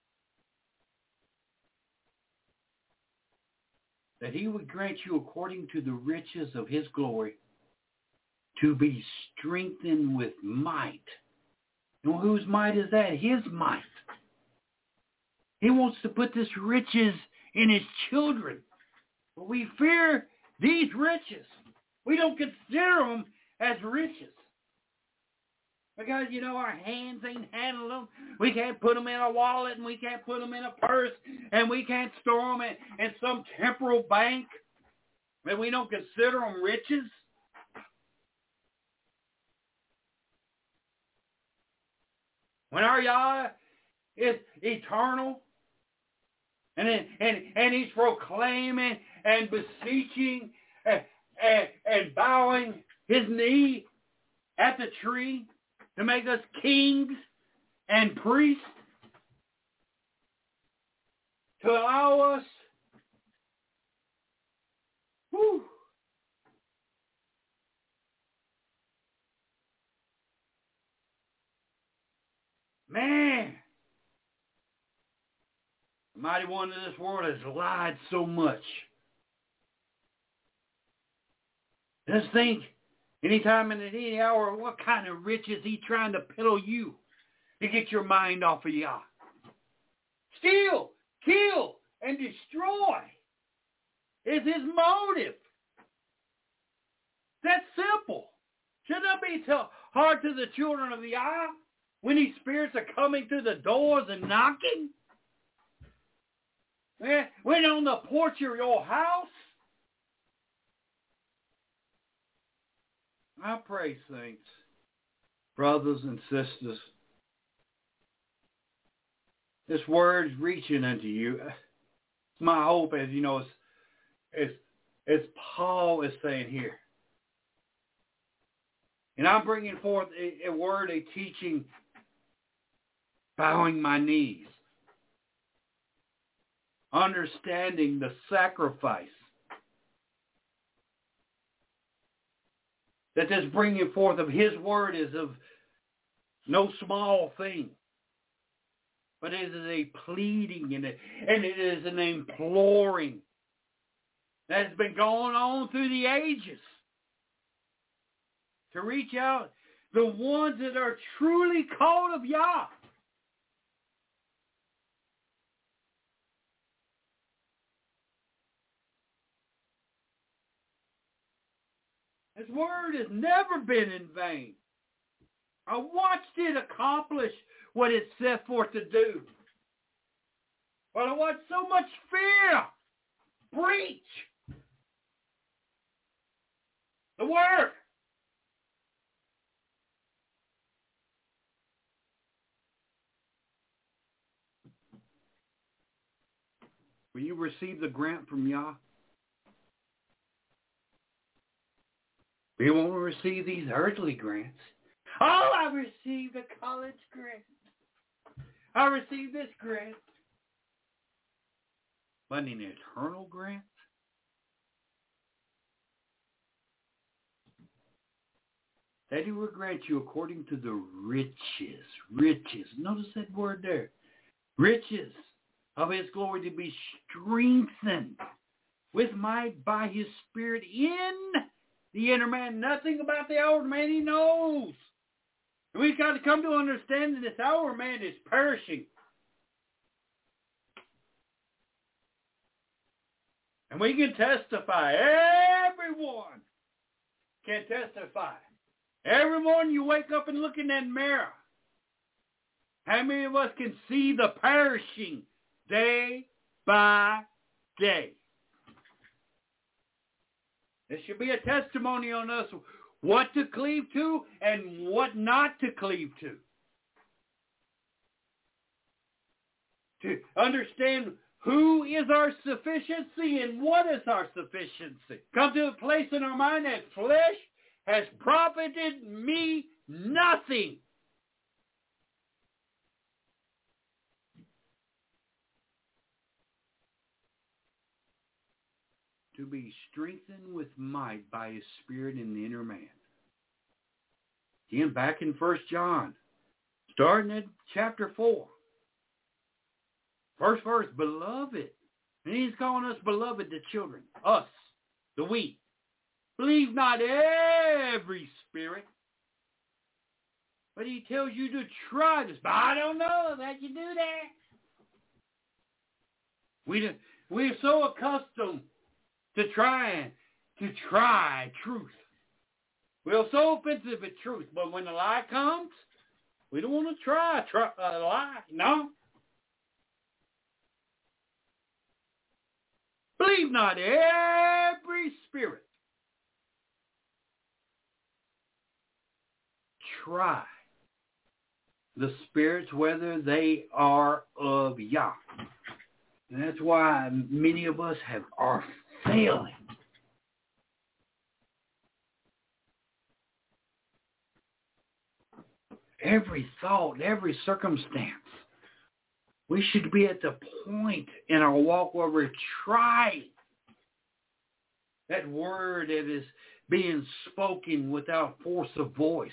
S3: That he would grant you according to the riches of his glory to be strengthened with might. You know, whose might is that? His might. He wants to put this riches in his children. But we fear these riches. We don't consider them as riches. Because, you know, our hands ain't handling them. We can't put them in a wallet, and we can't put them in a purse, and we can't store them in, in some temporal bank. And we don't consider them riches. When our Yah is eternal, and, and, and he's proclaiming and beseeching and, and, and bowing his knee at the tree, to make us kings and priests, to allow us, whew, man, the mighty one of this world has lied so much. Just think, anytime and at any hour, what kind of riches he trying to peddle you to get your mind off of Yah? Steal, kill, and destroy is his motive. That's simple. Should that be so hard to the children of Yah when these spirits are coming through the doors and knocking? When on the porch of your house? I pray, saints, brothers and sisters, this word is reaching unto you. My hope, as you know, is, is, is Paul is saying here. And I'm bringing forth a, a word, a teaching, bowing my knees, understanding the sacrifice. That this bringing forth of his word is of no small thing. But it is a pleading and it, and it is an imploring that has been going on through the ages. To reach out the ones that are truly called of Yah. His word has never been in vain. I watched it accomplish what it set forth to do. But I watched so much fear breach the work. Will you receive the grant from Yah? We won't receive these earthly grants. Oh, I received a college grant. I received this grant. But an eternal grant? That he will grant you according to the riches. Riches. Notice that word there. Riches of his glory to be strengthened. with might by his Spirit in the inner man. Nothing about the outer man he knows. We've got to come to understand that this outer man is perishing. And we can testify. Everyone can testify. Every morning you wake up and look in that mirror. How many of us can see the perishing day by day? There should be a testimony on us what to cleave to and what not to cleave to. To understand who is our sufficiency and what is our sufficiency. Come to a place in our mind that flesh has profited me nothing. To be strengthened with might by his Spirit in the inner man. Again, back in First John, starting at chapter four. First verse, beloved. And he's calling us beloved, the children. Us, the we. Believe not every spirit. But he tells you to try this. But I don't know that you do that. We, we're so accustomed to trying to try truth. We're so offensive at truth. But when the lie comes, we don't want to try, try a lie. No. Believe not every spirit. Try the spirits whether they are of Yah. And that's why many of us have are failing. Every thought, every circumstance. We should be at the point in our walk where we're trying that word that is being spoken without force of voice.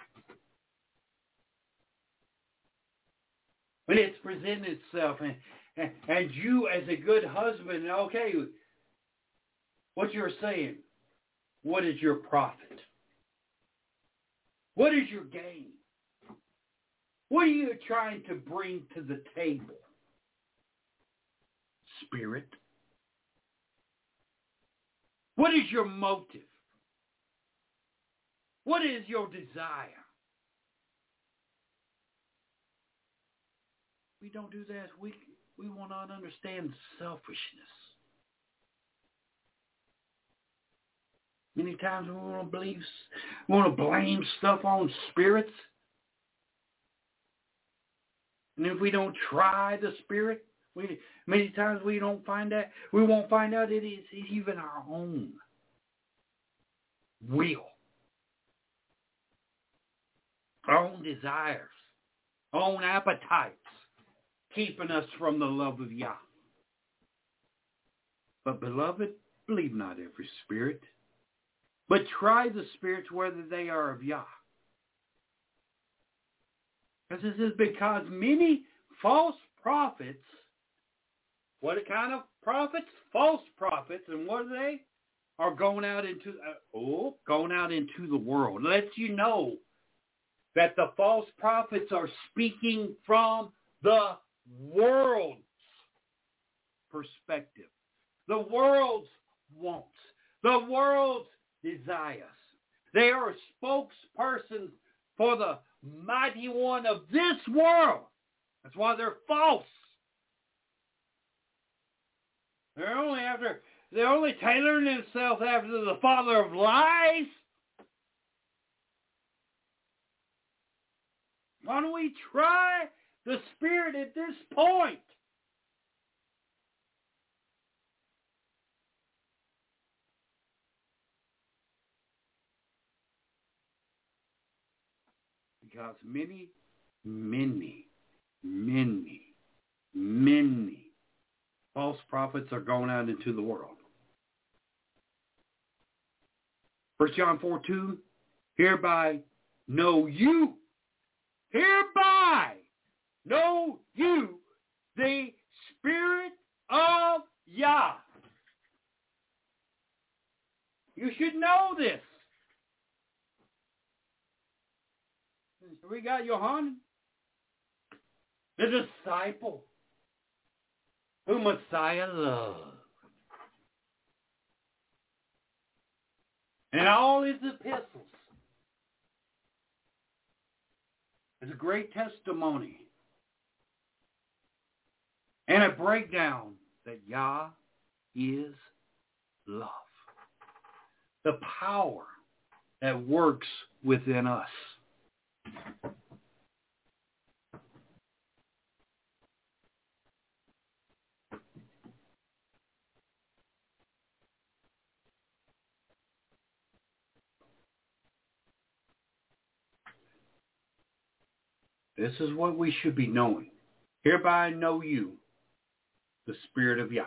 S3: When it's presenting itself, and, and, and you as a good husband, okay, what you're saying, what is your profit? What is your gain? What are you trying to bring to the table? Spirit. What is your motive? What is your desire? We don't do that. We, we will not understand selfishness. Many times we want to believe, we want to blame stuff on spirits. And if we don't try the Spirit, we, many times we don't find that. We won't find out it is even our own will, our own desires, our own appetites, keeping us from the love of Yah. But beloved, believe not every spirit, but try the spirits whether they are of Yah. Because this is because many false prophets, what kind of prophets? False prophets. And what are they? Are going out into, uh, oh, going out into the world. It lets you know that the false prophets are speaking from the world's perspective. The world's wants. The world's desires. They are spokespersons for the mighty one of this world. That's why they're false. They're only after, they're only tailoring themselves after the father of lies. Why don't we try the Spirit at this point? Because many, many, many, many false prophets are going out into the world. First John four two, hereby know you, hereby know you the Spirit of Yah. You should know this. We got Johann, the disciple who Messiah loved. And all his epistles is a great testimony and a breakdown that Yah is love. The power that works within us. This is what we should be knowing. Hereby know you, the Spirit of Yah.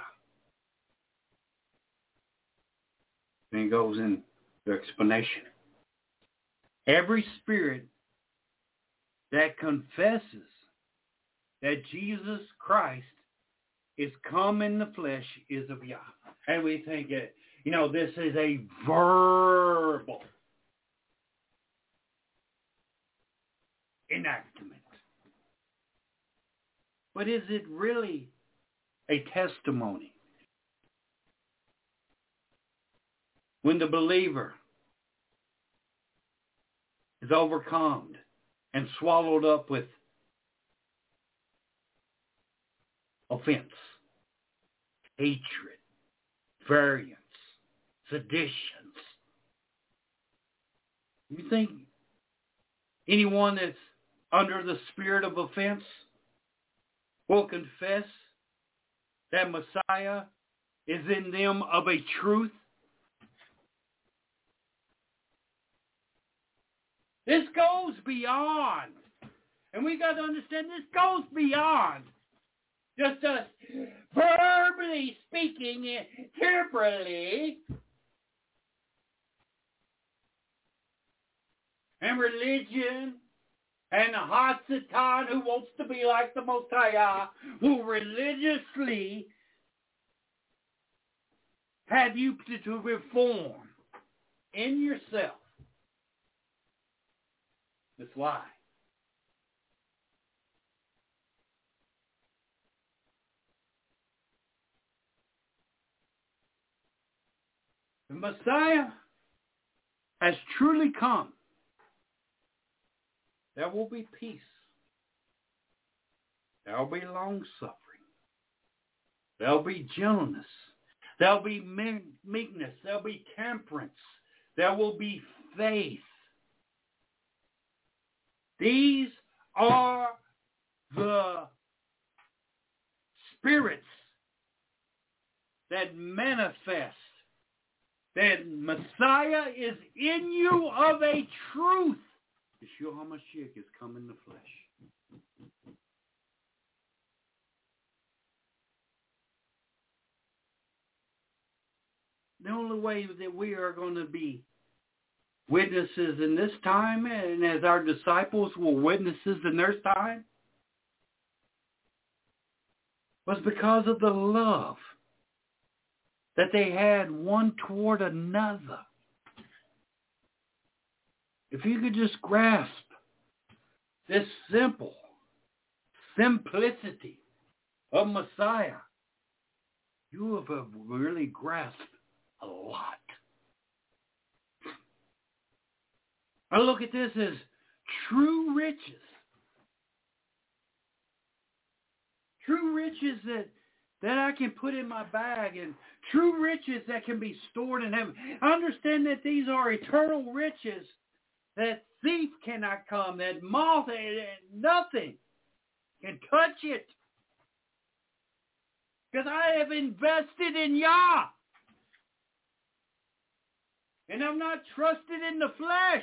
S3: Then it goes in the explanation. Every spirit that confesses that Jesus Christ is come in the flesh is of Yah. And we think, it, you know, this is a verbal enactment. But is it really a testimony? When the believer is overcome and swallowed up with offense, hatred, variance, seditions. You think anyone that's under the spirit of offense will confess that Messiah is in them of a truth? This goes beyond, and we got to understand this goes beyond just us verbally speaking temporally and religion and the Hasatan who wants to be like the Most High will religiously have you to reform in yourself this lie. The Messiah has truly come. There will be peace. There will be long-suffering. There will be gentleness. There will be meekness. There will be temperance. There will be faith. These are the spirits that manifest that Messiah is in you of a truth. Yeshua HaMashiach is come in the flesh. The only way that we are going to be witnesses in this time, and as our disciples were witnesses in their time, was because of the love that they had one toward another. If you could just grasp this simple simplicity of Messiah, you have really grasped a lot. I look at this as true riches. True riches that, that I can put in my bag, and true riches that can be stored in heaven. I understand that these are eternal riches, that thief cannot come, that moth, nothing can touch it. Because I have invested in Yah. And I'm not trusted in the flesh.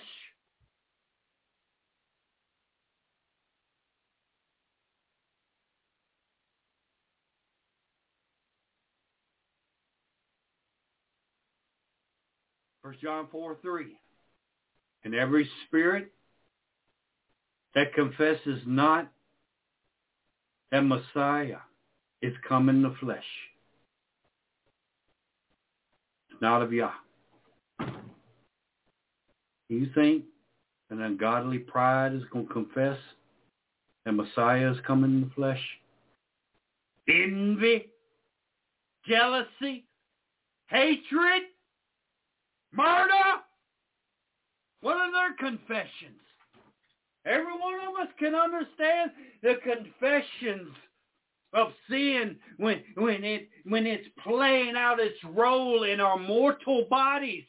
S3: First John four three. And every spirit that confesses not that Messiah is come in the flesh, it's not of Yah. You think an ungodly pride is going to confess that Messiah is coming in the flesh? Envy, jealousy, hatred, murder. What are their confessions? Every one of us can understand the confessions of sin when when it when it's playing out its role in our mortal bodies.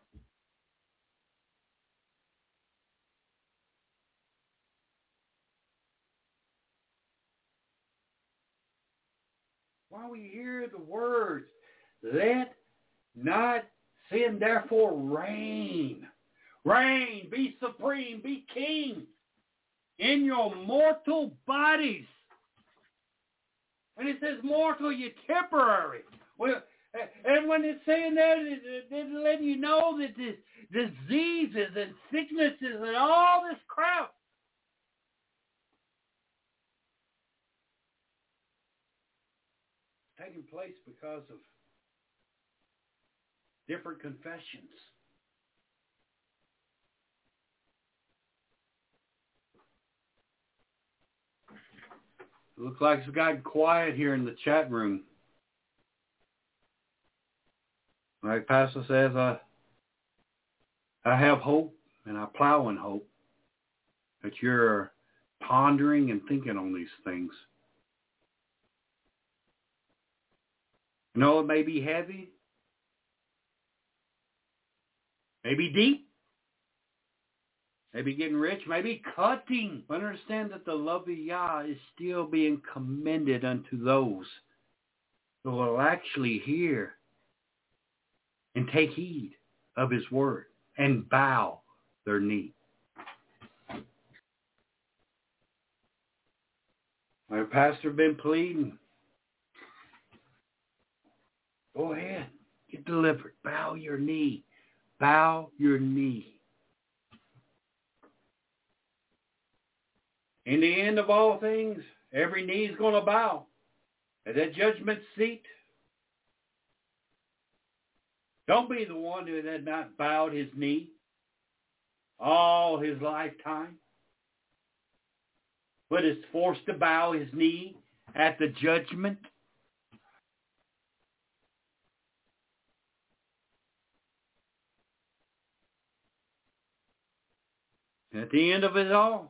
S3: While we hear the words, let not sin therefore reign. Reign, be supreme, be king in your mortal bodies. When it says mortal, you're temporary. Well, and when it's saying that, it's letting you know that the diseases and sicknesses and all this crap taking place because of different confessions. It looks like it's gotten quiet here in the chat room. Like Pastor says, I, I have hope and I plow in hope that you're pondering and thinking on these things. You know, it may be heavy, maybe deep, maybe getting rich, maybe cutting. But understand that the love of Yah is still being commended unto those who will actually hear and take heed of his word and bow their knee. My pastor been pleading. Go ahead. Get delivered. Bow your knee. Bow your knee. In the end of all things, every knee is going to bow at that judgment seat. Don't be the one who had not bowed his knee all his lifetime, but is forced to bow his knee at the judgment. At the end of it all,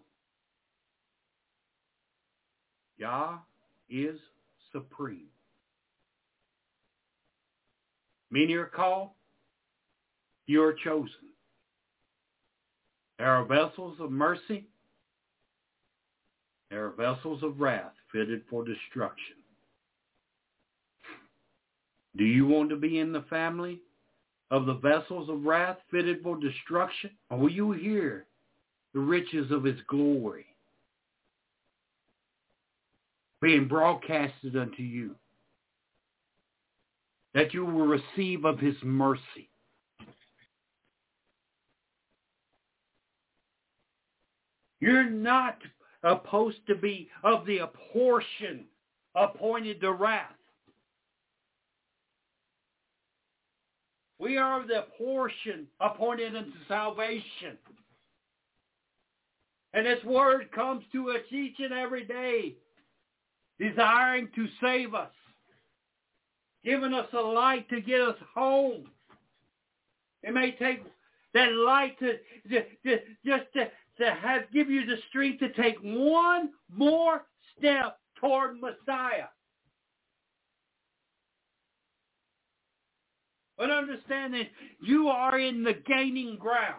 S3: Yah is supreme. Many are called, you are chosen. There are vessels of mercy. There are vessels of wrath fitted for destruction. Do you want to be in the family of the vessels of wrath fitted for destruction? Or will you hear the riches of his glory being broadcasted unto you, that you will receive of his mercy? You're not supposed to be of the portion appointed to wrath. We are of the portion appointed unto salvation. And this word comes to us each and every day, desiring to save us, giving us a light to get us home. It may take that light to, to, to just to, to have give you the strength to take one more step toward Messiah. But understand that you are in the gaining ground.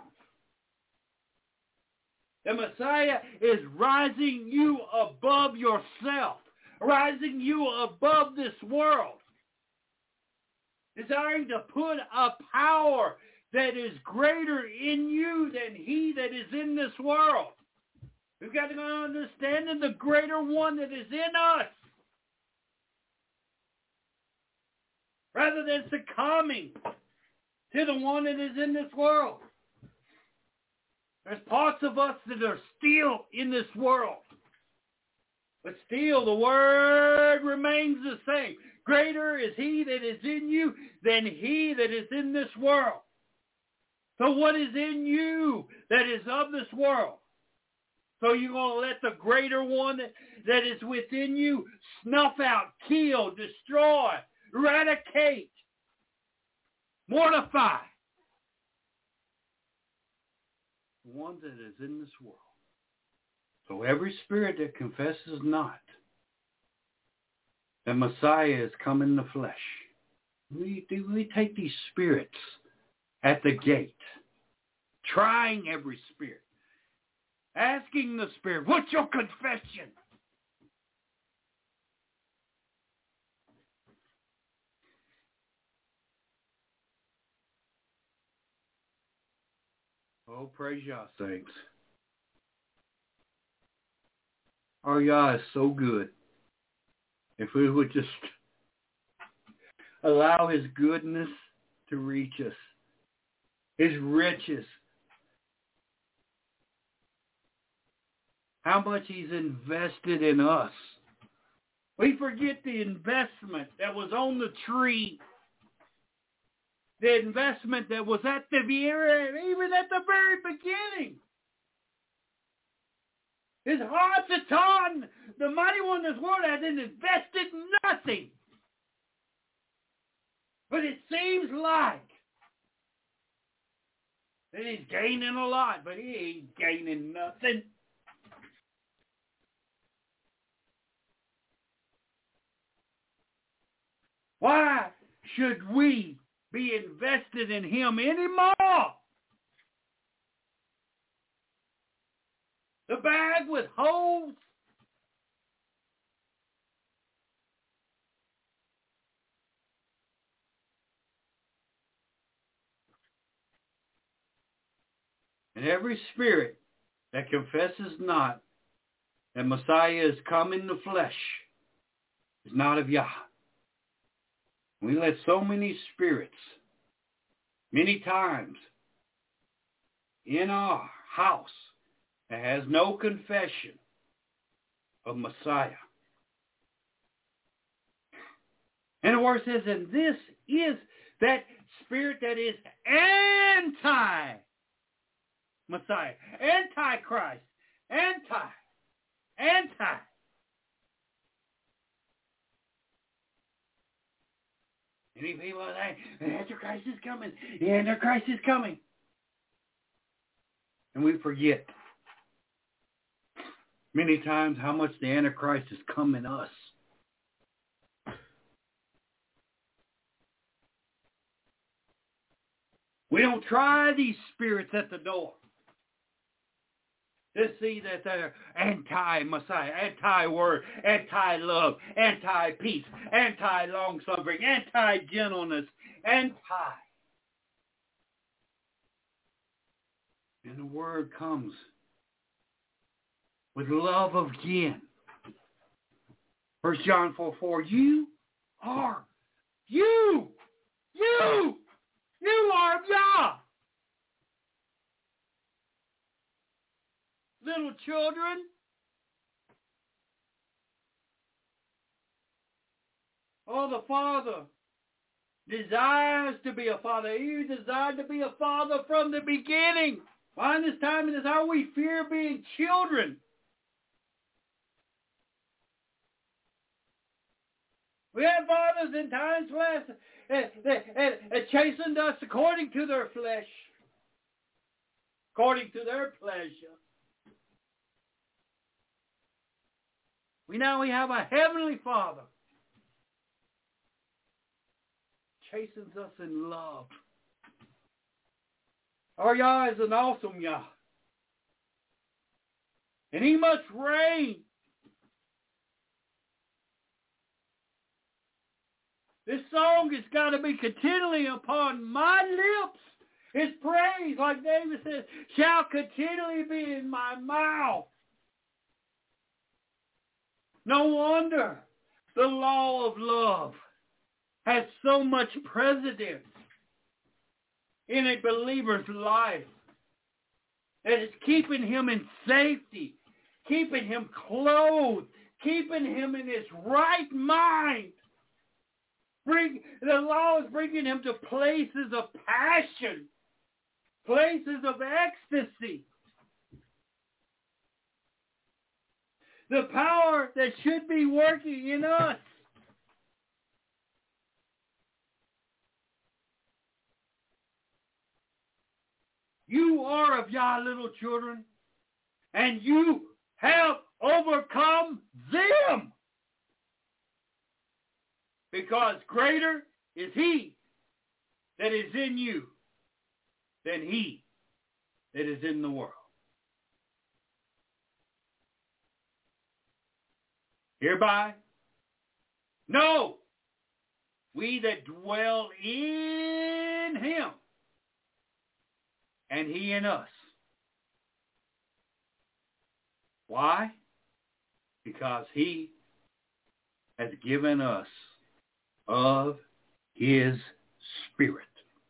S3: The Messiah is rising you above yourself, rising you above this world, desiring to put a power that is greater in you than he that is in this world. We've got to understand the greater one that is in us, rather than succumbing to the one that is in this world. There's parts of us that are still in this world. But still, the word remains the same. Greater is he that is in you than he that is in this world. So what is in you that is of this world? So you're going to let the greater one that, that is within you snuff out, kill, destroy, eradicate, mortify the one that is in this world. So every spirit that confesses not that Messiah has come in the flesh, we, we take these spirits at the gate, trying every spirit, asking the spirit, what's your confession? Oh, praise Yah, saints. Our Yah is so good. If we would just allow his goodness to reach us, his riches, how much he's invested in us. We forget the investment that was on the tree, the investment that was at the very, even at the very beginning. His heart Satan, the mighty one of this world, has invested nothing. But it seems like that he's gaining a lot, but he ain't gaining nothing. Why should we be invested in him anymore? The bag with holes. And every spirit that confesses not that Messiah is come in the flesh is not of Yah. We let so many spirits, many times, in our house that has no confession of Messiah. And the word says, and this is that spirit that is anti-Messiah, anti-Christ, anti, anti. Many people are saying, the Antichrist is coming, the Antichrist is coming. And we forget many times how much the Antichrist has come in us. We don't try these spirits at the door to see that they're anti-Messiah, anti-word, anti-love, anti-peace, anti-long-suffering, anti-gentleness, anti. And the word comes with love again. First John four four, you are, you, you, you are Yah. Little children, oh, the Father desires to be a father. He desired to be a father from the beginning. Why in this time and this hour we fear being children. We have fathers in times past that, that, that, that chastened us according to their flesh, according to their pleasure. We now we have a heavenly Father. Chastens us in love. Our Yah is an awesome Yah. And he must reign. This song has got to be continually upon my lips. His praise, like David says, shall continually be in my mouth. No wonder the law of love has so much precedence in a believer's life. That it's keeping him in safety, keeping him clothed, keeping him in his right mind. Bring, the law is bringing him to places of passion. places of ecstasy. The power that should be working in us. You are of Yah, little children, and you have overcome them. Because greater is he that is in you than he that is in the world. Hereby, know we that dwell in him, and he in us. Why? Because he has given us of his Spirit.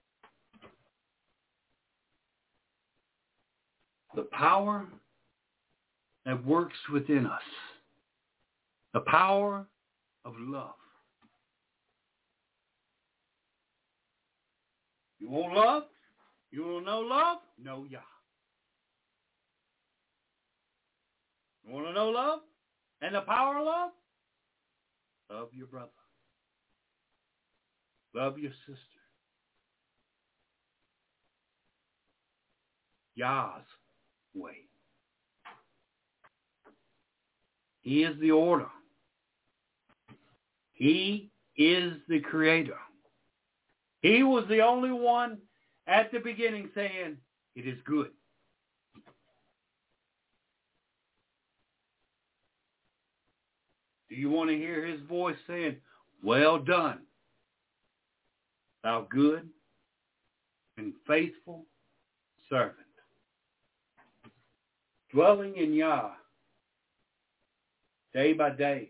S3: The power that works within us. The power of love. You want love? You want to know love? Know Yah. You want to know love? And the power of love? Love your brother. Love your sister. Yah's way. He is the order. He is the creator. He was the only one at the beginning saying, it is good. Do you want to hear his voice saying, well done, thou good and faithful servant? Dwelling in Yah day by day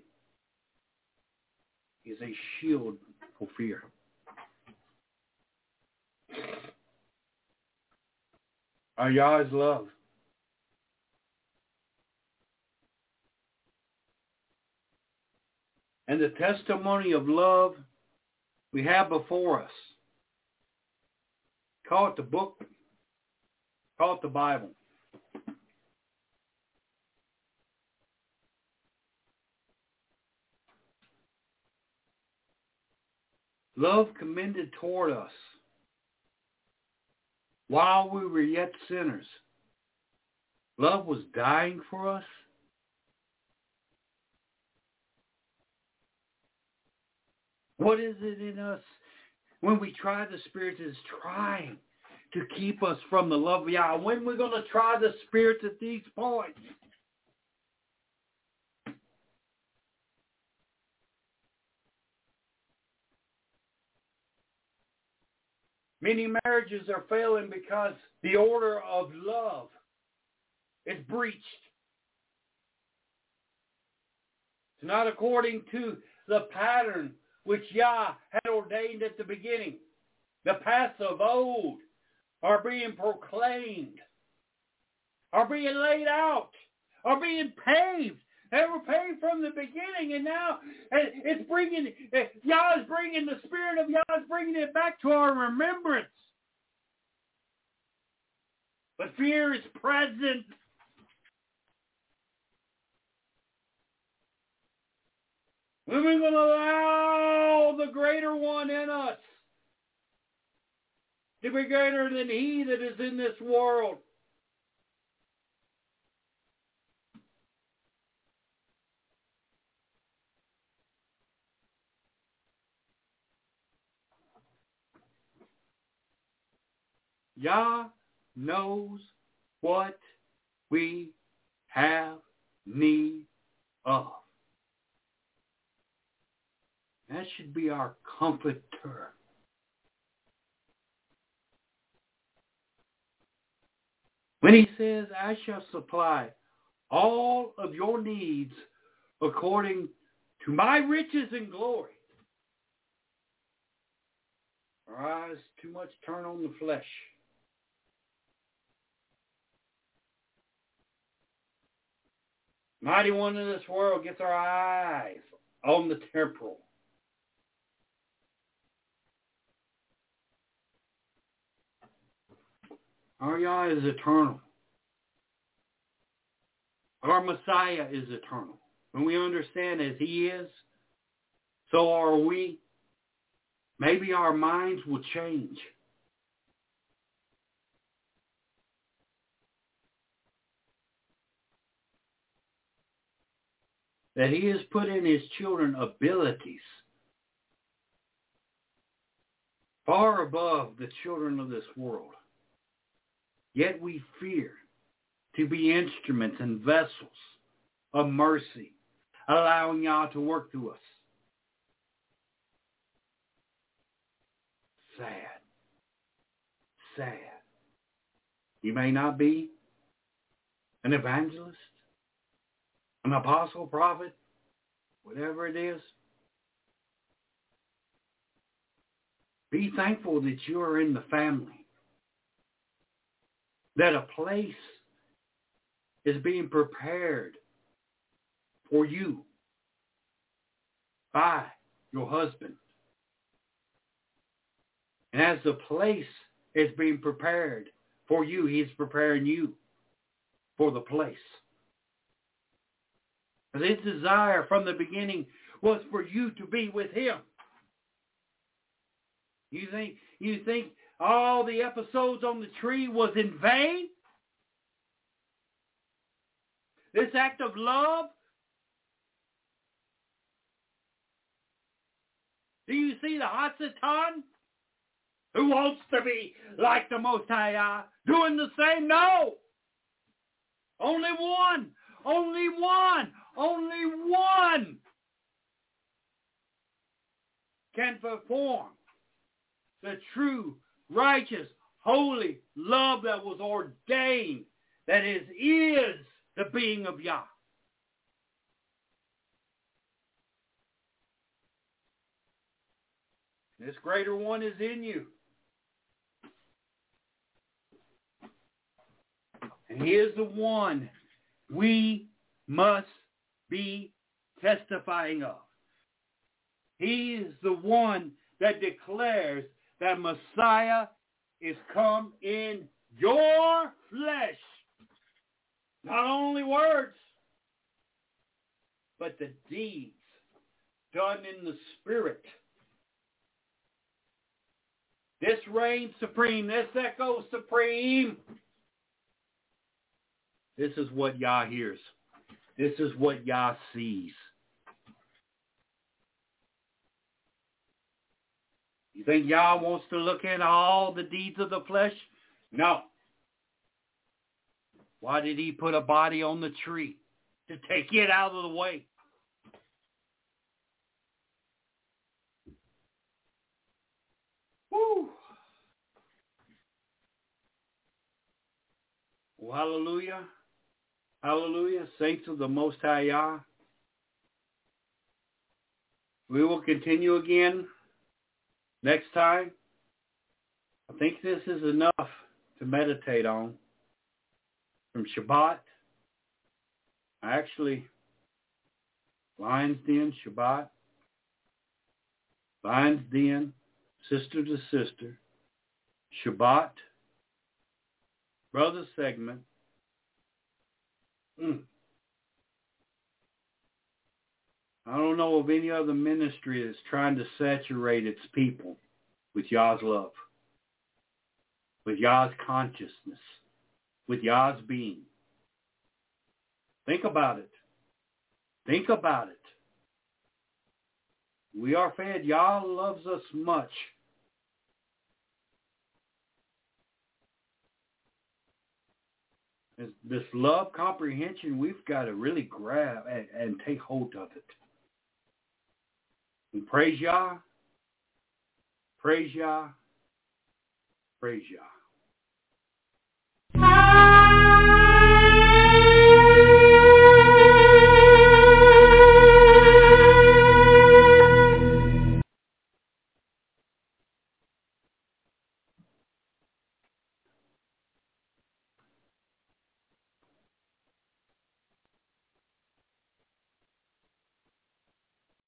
S3: is a shield for fear. Our Yah is love. And the testimony of love we have before us. Call it the book. Call it the Bible. Love commended toward us while we were yet sinners. Love was dying for us. What is it in us when we try the Spirit is trying to keep us from the love of Yah? When we're going to try the Spirit at these points? Many marriages are failing because the order of love is breached. It's not according to the pattern which Yah had ordained at the beginning. The paths of old are being proclaimed, are being laid out, are being paved. They were paved from the beginning, and now it's bringing, Yah is bringing, the Spirit of Yah is bringing it back to our remembrance. But fear is present. When we're going to allow the greater one in us to be greater than he that is in this world. Yah knows what we have need of. That should be our comforter. When he says, I shall supply all of your needs according to my riches and glory. Our eyes too much turn on the flesh. Mighty one in this world gets our eyes on the temporal. Our Yah is eternal. Our Messiah is eternal. When we understand as He is, so are we. Maybe our minds will change. That He has put in His children abilities far above the children of this world. Yet we fear to be instruments and vessels of mercy, allowing Yah to work through us. Sad. Sad. You may not be an evangelist, an apostle, prophet, whatever it is. Be thankful that you are in the family. That a place is being prepared for you by your husband. And as the place is being prepared for you, He's preparing you for the place. And His desire from the beginning was for you to be with Him. You think, you think all the episodes on the tree was in vain? This act of love? Do you see the Hasatan who wants to be like the Most High Yah doing the same? No. Only one. Only one. Only one can perform the true, righteous, holy love that was ordained, that is, is the being of Yah. This greater one is in you. And He is the one we must be testifying of. He is the one that declares that Messiah is come in your flesh. Not only words, but the deeds done in the Spirit. This reigns supreme. This echoes supreme. This is what Yah hears. This is what Yah sees. You think Yah wants to look at all the deeds of the flesh? No. Why did He put a body on the tree? To take it out of the way. Woo. Well, hallelujah. Hallelujah. Saints of the Most High Yah. We will continue again next time. I think this is enough to meditate on. From Shabbat, actually, Lion's Den, Shabbat, Lion's Den, sister to sister, Shabbat, brother segment. Mm. I don't know of any other ministry that's trying to saturate its people with Yah's love, with Yah's consciousness, with Yah's being. Think about it. Think about it. We are fed. Yah loves us much. This, this love comprehension, we've got to really grab and, and take hold of it. And praise Yah. Praise Yah. Praise Yah.